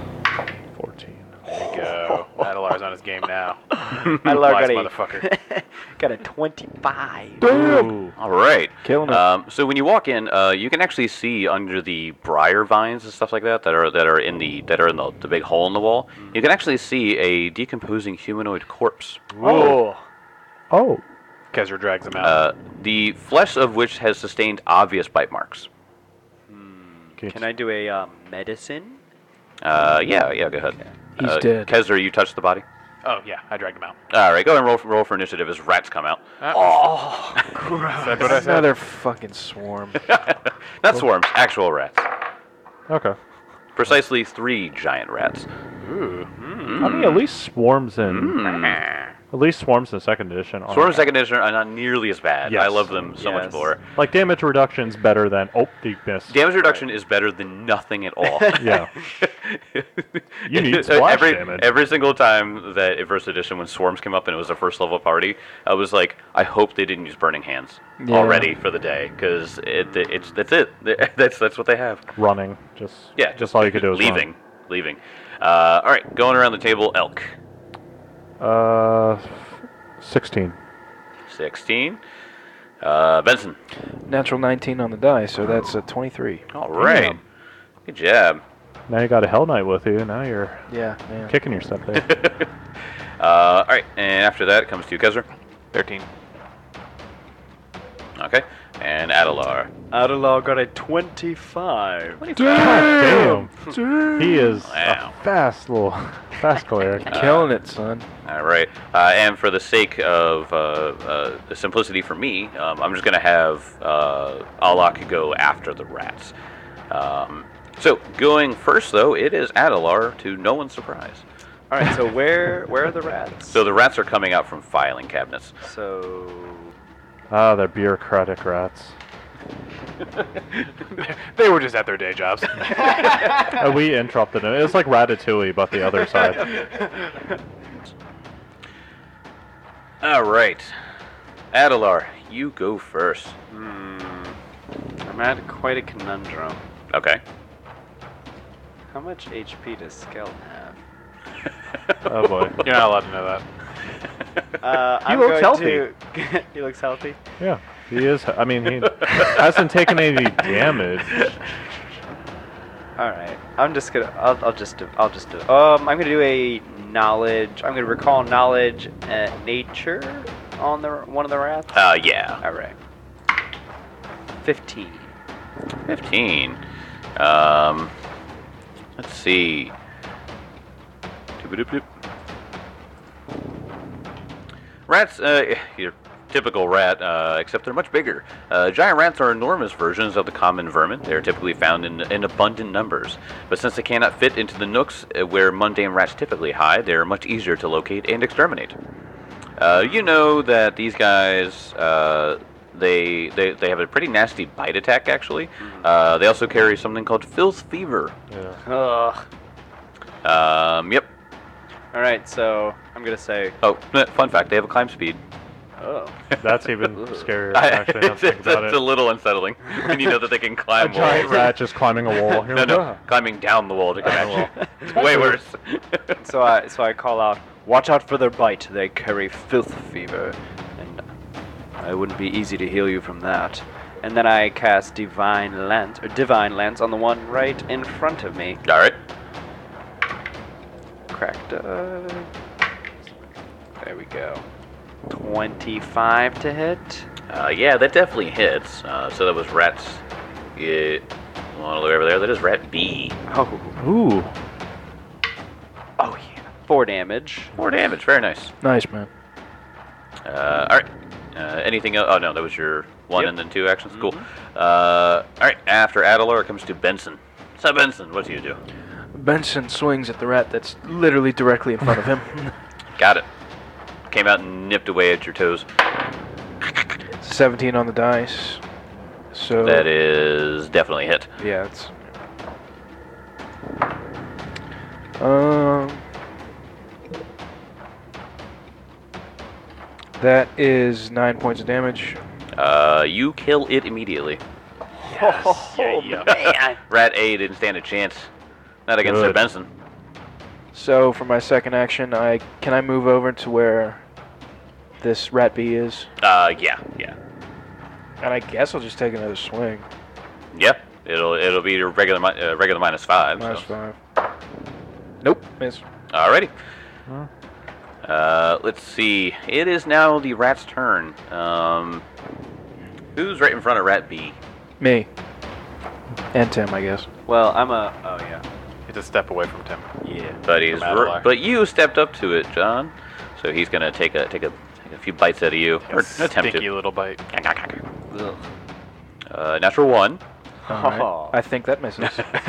14. There you go. Adelar's on his game now. I Wise got a motherfucker. got a 25. Ooh. all right. Killing it. So when you walk in, you can actually see under the briar vines and stuff like that that are in the big hole in the wall. You can actually see a decomposing humanoid corpse. Oh. Oh. Kezra drags him out. The flesh of which has sustained obvious bite marks. Can I do a medicine? Yeah, go ahead. He's dead. Kezra, you touched the body. Oh yeah, I dragged him out. All right, go ahead and roll for initiative as rats come out. Oh, Is that what I said? Another fucking swarm. Not swarms, actual rats. Okay. Precisely 3 giant rats. Ooh. I mean, at least swarms in. At least swarms in second edition. Are, Swarms second edition are not nearly as bad. Yes. I love them so much Yes. more. Like damage reduction's better than deep miss. Damage reduction is better than nothing at all. Yeah. You need splash damage. Every single time that in first edition when swarms came up and it was a first level party, I was like, I hope they didn't use burning hands Yeah. already for the day because that's it. That's what they have. Running. Just all you could do is leaving. All right, going around the table, Elk. run. 16. 16. Benson. Natural 19 on the die, so that's a 23. All right. Damn. Good job. Now you got a Hell Knight with you. Now you're Yeah, man. kicking yourself there. All right, and after that it comes to you, Kezra. 13. Okay, and Adelar. Adelar got a 25. Damn. He is Wow. a fast cleric. Killing it, son. All right, and for the sake of the simplicity for me, I'm just gonna have Alak go after the rats. So going first, though, it is Adelar, to no one's surprise. All right, so where are the rats? So the rats are coming out from filing cabinets. So Ah, they're bureaucratic rats. They were just at their day jobs. We interrupted it. It's like Ratatouille, but the other side. All right, Adelar, you go first. I'm at quite a conundrum. Okay. How much HP does Skeleton have? Oh boy. You're not allowed to know that. I'm looks going healthy. to- he looks healthy. Yeah, he is. I mean, he hasn't taken any damage. All right, I'm just gonna. I'll just do. I'm gonna do a knowledge. I'm gonna recall knowledge nature on one of the rats. Yeah. All right. 15. 15. Let's see. Doop-a-doop-doop. Rats, you're typical rat, except they're much bigger. Giant rats are enormous versions of the common vermin. They are typically found in abundant numbers. But since they cannot fit into the nooks where mundane rats typically hide, they are much easier to locate and exterminate. You know that these guys, they have a pretty nasty bite attack, actually. They also carry something called filth fever. Ugh. Yep. All right, so I'm gonna say. Oh, fun fact, they have a climb speed. Oh. That's even scarier. Actually, now that I think about That's it. a little unsettling. And you know that they can A climb giant walls. rat just climbing a wall. You're No, like, no, "Ah." climbing down the wall to come at you. It's way worse. So I call out, watch out for their bite. They carry filth fever, and it wouldn't be easy to heal you from that. And then I cast divine lance on the one right in front of me. All right. Cracked. There we go. 25 to hit. Yeah, that definitely hits. So that was rats. Yeah. One over there. That is rat B. Oh. Ooh. Oh yeah. 4 damage. 4 damage. Very nice. Nice, man. All right. Anything else? Oh no, that was your 1 Yep. and then 2 actions. Cool. All right. After Adelor, it comes to Benson. So Benson, what do you do? Benson swings at the rat that's literally directly in front of him. Got it. Came out and nipped away at your toes. 17 on the dice. So That is definitely a hit. yeah, it's. Um. That is 9 points of damage. You kill it immediately. Oh, man. Rat A didn't stand a chance. Not against Sir Good. Benson. So for my second action, can I move over to where this rat B is? Yeah. And I guess I'll just take another swing. Yeah. It'll be your regular -5. Minus So. 5. Nope, miss. Alrighty. Let's see. It is now the rat's turn. Who's right in front of rat B? Me. And Tim, I guess. Well, I'm a. Oh yeah. You have to step away from Tim. Yeah. But you stepped up to it, John. So he's gonna take a few bites out of you, or attempt Stinky to. little bite. Ugh. Natural 1. All right. Oh. I think that misses.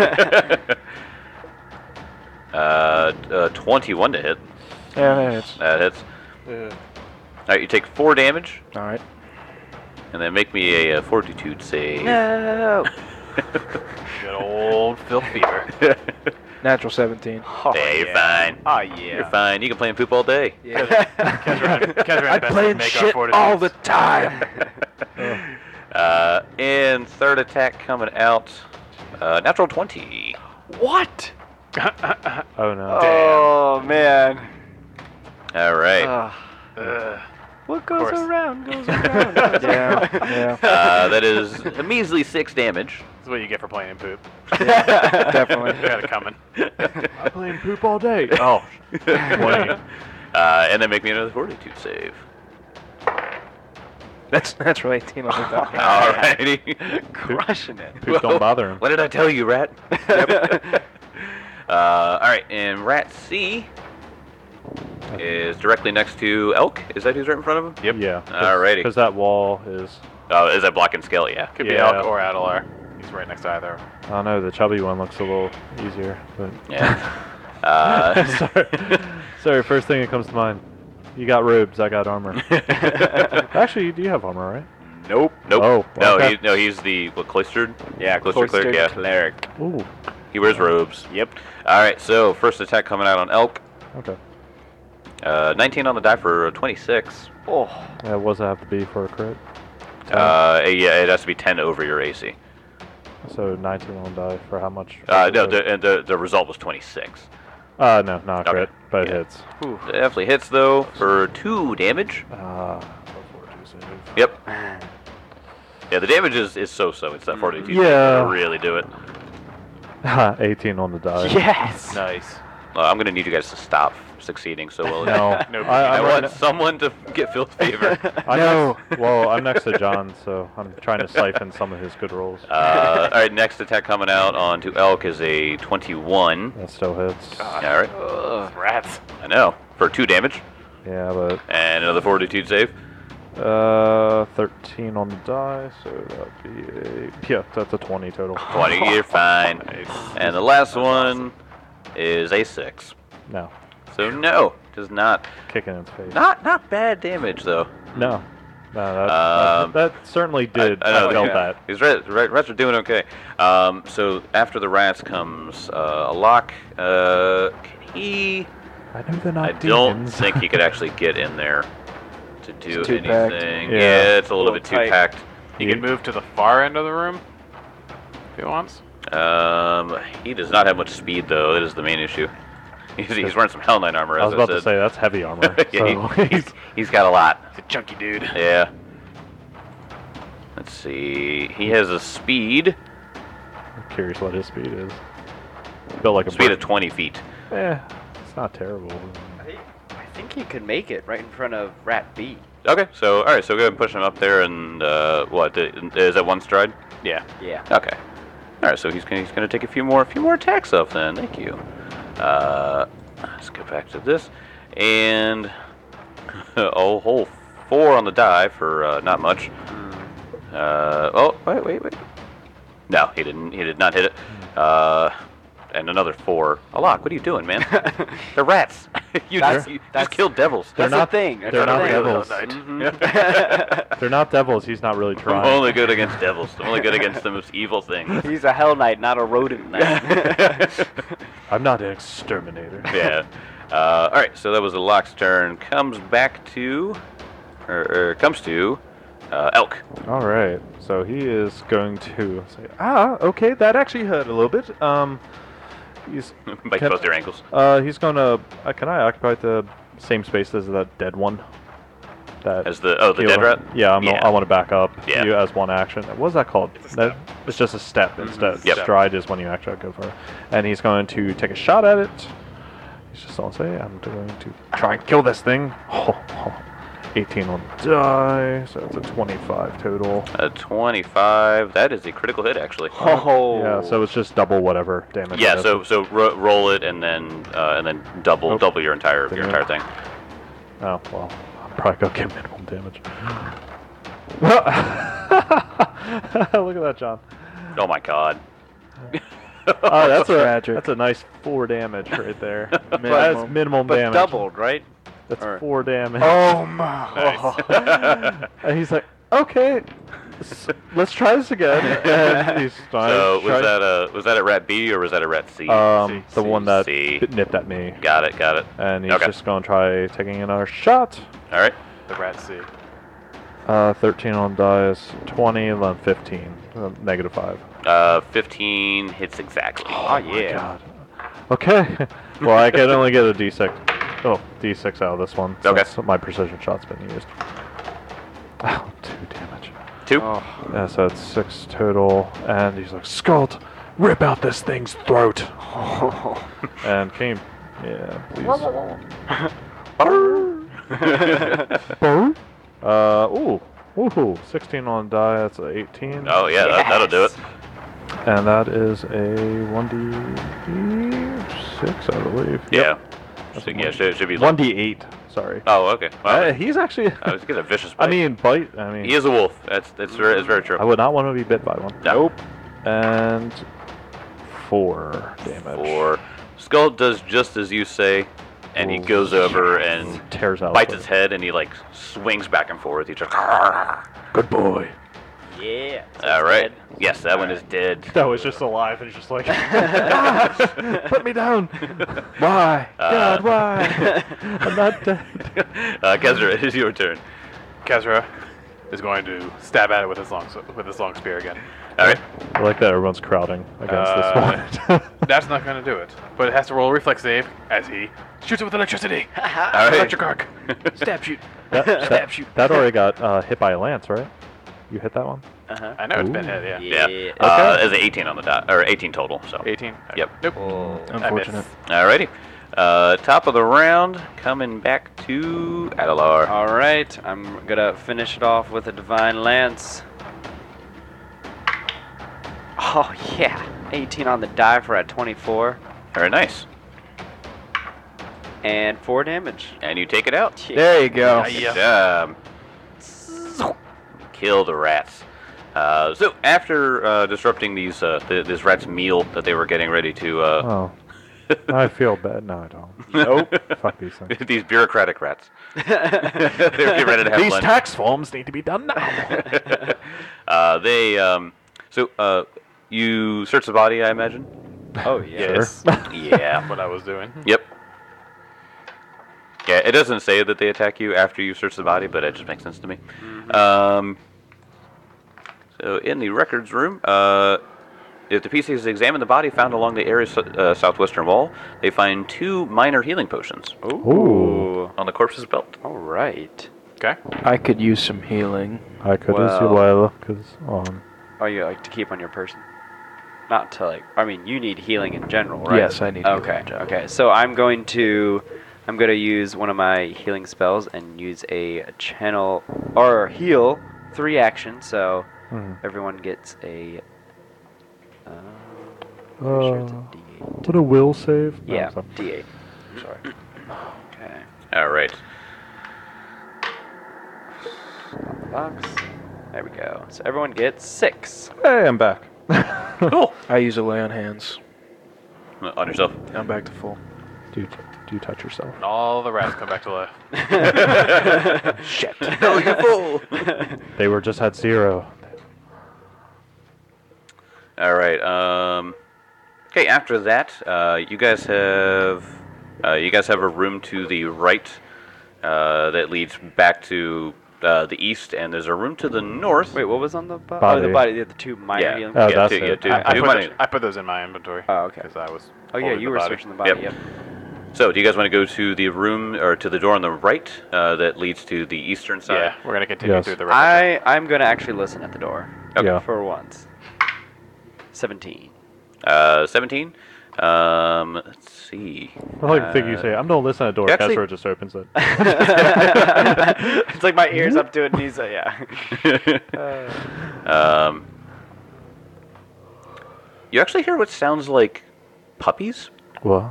21 to hit. Yeah, that hits. That hits. Alright, you take 4 damage, All right. and then make me a fortitude save. No. Good old filth fever. Natural 17. Oh, Hey, you're yeah. fine. Oh yeah. You're fine. You can play in poop all day. Yeah. Kezra I and play Benson make our shit fortitudes. all the time. And third attack coming out. Natural 20. What? Oh no. Oh man. All right. Ugh. What goes course. around goes around. yeah. That is a measly 6 damage. This is what you get for playing in poop. Definitely. You had it coming. I play in poop all day. Oh. 20. And then make me another fortitude save. That's natural 18 on the die. Alrighty. Crushing it. Poop don't bother him. What did I tell you, rat? Alright, and rat C is directly next to Elk. Is that who's right in front of him? Yep. Yeah. Alrighty. Because that wall is. Oh, is that Block and Scale? Yeah. Could be Yeah. Elk or Adelar. He's right next to either. I don't know. The chubby one looks a little easier. But Yeah. sorry. First thing that comes to mind. You got robes. I got armor. Actually, you do have armor, right? Nope. Oh, No, okay. he's the cloistered. Yeah, Cloistered cleric. Yeah. cleric. Ooh. He wears robes. Yep. All right. So first attack coming out on Elk. Okay. 19 on the die for 26. Oh. Yeah, what does it have to be for a crit? Yeah, it has to be 10 over your AC. So 19 on die for how much? No, the result was 26. No, not a crit, Okay. but Yeah. it hits. Definitely hits though for 2 damage. Yep. Yeah, the damage is so-so. It's that 42. Yeah. To really do it. 18 on the die. Yes. Nice. I'm gonna need you guys to stop succeeding so well. No. No, I I'm want right- someone to get filth fever. Well, I'm next to John, so I'm trying to siphon some of his good rolls. All right, next attack coming out onto Elk is a 21. That still hits. All right, Ugh. Rats. I know for 2 damage Yeah, but and another fortitude save. 13 on the die, so that'd be that's a 20 total. 20, you're fine. And the last one is a 6. No, So no, does not. kicking its face. Not bad damage though. No, that certainly did. I felt that. These rats are doing okay. So after the rats comes a lock. Can he? I know they're not I don't demons. think he could actually get in there to do It's too anything. packed. Yeah, it's a little Little bit too tight. packed. He can move to the far end of the room if he wants. He does not have much speed though. That is the main issue. He's wearing some Hell Knight armor. I was as about to said. say that's heavy armor. Yeah, So he's got a lot. He's a chunky dude. Yeah. Let's see. He has a speed. I'm curious what his speed is. Built like a Speed bird. of 20 feet. It's not terrible. I think he could make it right in front of Rat B. Okay, so all right, so go ahead and push him up there, and what is that one stride? Yeah. Yeah. Okay. All right, so he's gonna take a few more attacks off then. Thank you. Let's go back to this, and oh, whole 4 on the die for not much. Oh, wait. No, he didn't. He did not hit it. And another 4. Alok, what are you doing, man? They're rats. you That's- just killed devils. They're That's not- the thing. they're not devils. Mhm. They're not devils. He's not really I'm trying. only good against devils. I'm only good against the most evil things. He's a Hell Knight, not a rodent knight. I'm not an exterminator. Yeah. All right. So that was the Lock's turn. Comes back to, or comes to, Elk. All right. So he is going to say, okay, that actually hurt a little bit. He's Bite can- both your ankles. he's going to. Can I occupy the same space as that dead one? That As the healer? dead rat. Yeah, I want to back up Yeah. you as one action. What's that called? It's a step. It's just a step instead. Yep. Stride is when you actually go for it. And he's going to take a shot at it. He's just going to say, I'm going to try and kill this thing. 18 on the die, so it's a 25 total. A 25. That is a critical hit, actually. Oh. Yeah, so it's just double whatever damage. Yeah. it is. So roll it and then double your entire Didn't your entire it? thing. Oh, well, I'll probably go get minimum damage. Look at that, John. Oh my God. Oh, that's Tragic. that's a nice 4 damage right there. That's Minimum. minimum But damage. doubled, right? That's or- 4 damage. Oh my! And he's like, okay, let's try this again. And he's So was that a rat B or was that a rat C? the one that C. nipped at me, Got it. and he's Okay. just gonna try taking another shot. All right. The rat C. 13 on dice, 20, and then 15, -5. 15 hits exactly. Oh, yeah. God. Okay. Well, I can only get a D6. Oh, D6 out of this one. Okay. So my precision shot's been used. Oh, 2 damage. 2. Oh. Yeah, so it's 6 total. And he's like, Skuld, rip out this thing's throat. And Kane, yeah, please. Burr. Ooh, 16 on die. That's a 18. Oh yeah, that'll do it. And that is a 1d6, I believe. Yeah. That's So, a yeah, one. should be like, 1d8. Sorry. Oh, okay. Well, He's actually. he's a vicious I bite. mean, bite. I mean, he is a wolf. That's very true. I would not want to be bit by one. Nope. And 4 damage. 4. Skull does just as you say, and he Ooh. goes over and Tears out. bites the- his head, and he like swings back and forth. He just. Good boy. Yeah. All right. Yes, that one is dead. That was just alive, and he's just like, put me down. Why? God, why? I'm not dead. Kezra, it is your turn. Kezra is going to stab at it with his long spear again. All right. I like that everyone's crowding against this one. That's not going to do it, but it has to roll a reflex save as he shoots it with electricity. All right. Electric arc. Stab shoot. Stab shoot. that already got hit by a lance, right? You hit that one? Uh-huh. I know it's been Ooh. hit, yeah. Yeah. Yeah. Is it 18 on the dot, or 18 total? So. 18. Yep. Nope. Oh. I Unfortunate. miss. Alrighty. Top of the round, coming back to Adelar. All right, I'm gonna finish it off with a Divine Lance. Oh yeah, 18 on the die for at 24, Very nice. and 4 damage. And you take it out. There you go. Good job. Kill the rats. So after disrupting these this rat's meal that they were getting ready to Oh. I feel bad. No, I don't. nope Fuck these things. these bureaucratic rats. They're getting ready to have These lunch. tax forms need to be done now. You search the body, I imagine. Oh yeah. Yes. Yeah. What I was doing. Yep. Yeah, it doesn't say that they attack you after you search the body, but it just makes sense to me. So in the records room, if the PCs examine the body found along the area's southwestern wall, they find 2 minor healing potions Ooh. on the corpse's belt. All right. Okay. I could use some healing. I could as Well- well, because Oh, you like to keep on your person? Not to like. I mean, you need healing in general, right? Yes, I need healing Okay. in general. Okay. So I'm going to use one of my healing spells and use a channel or heal 3 actions. So everyone gets a. Pretty sure it's a D8. what a will save. No, Yeah, sorry. D8. Sorry. Okay. All right. Box. There we go. So everyone gets 6. Hey, I'm back. Cool. I use a lay on hands. On yourself. I'm back to full. Do you touch yourself? And all the rats come back to life. Shit. No, you fool. They were just at 0. All right. Okay. After that, you guys have a room to the right that leads back to the east, and there's a room to the north. Wait, what was on the body? Body. Oh, the body. The 2 minor Yeah. healing. Oh, yeah, that's two, it. yeah, two, I two put minor- I put those in my inventory. Oh, okay. Because I was. Oh yeah, holding you the were body. searching the body. Yep. Yep. So, do you guys want to go to the room or to the door on the right that leads to the eastern side? Yeah, we're gonna continue Yes. through the record. I'm gonna actually listen at the door. Okay. Yeah. For once. 17. 17. Let's see. I like the thing you say. I'm gonna listen at the door. Actually- Casper just opens it. It's like my ears up to it, and he's yeah. You actually hear what sounds like puppies? What?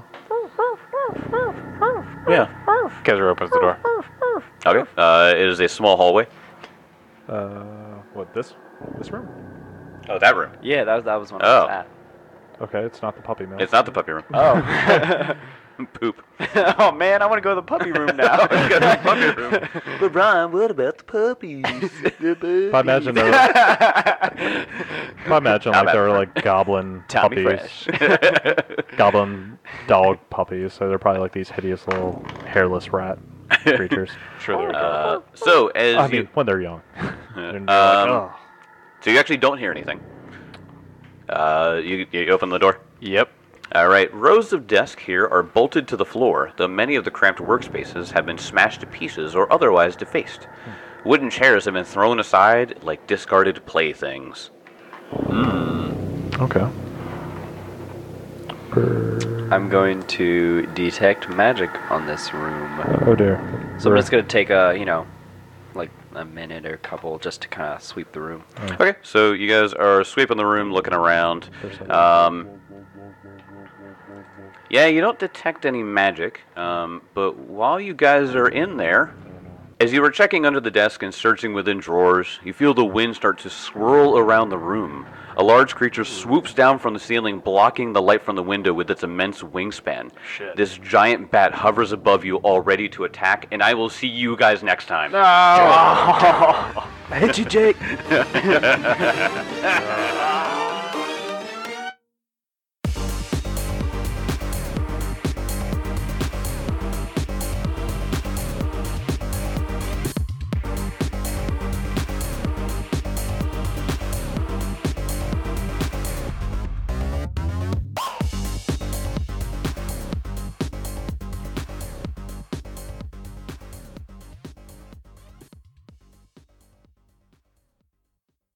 Yeah. Kezra opens the door. Okay. It is a small hallway. What this room? Oh, that room. Yeah, that was one I Oh. was at. Okay, it's not the puppy mill. It's not the puppy room. Oh. Poop. Oh man, I want to go to the puppy room now. But Brian, what about the puppies? If I imagine there, if I imagine Not like bad. there were like goblin Tommy puppies, Fresh. goblin dog puppies. So they're probably like these hideous little hairless rat creatures. Sure, there we go. So as I you, mean, when they're young. They're like, so you actually don't hear anything. You open the door. Yep. All right. Rows of desks here are bolted to the floor, though many of the cramped workspaces have been smashed to pieces or otherwise defaced. Wooden chairs have been thrown aside like discarded playthings. okay. I'm going to detect magic on this room. Oh dear. So I'm just gonna take a like a minute or a couple just to kind of sweep the room. Okay. So you guys are sweeping the room, looking around. Yeah, you don't detect any magic, but while you guys are in there, as you were checking under the desk and searching within drawers, you feel the wind start to swirl around the room. A large creature swoops down from the ceiling, blocking the light from the window with its immense wingspan. Shit. This giant bat hovers above you, all ready to attack, and I will see you guys next time. I hit you, Jake.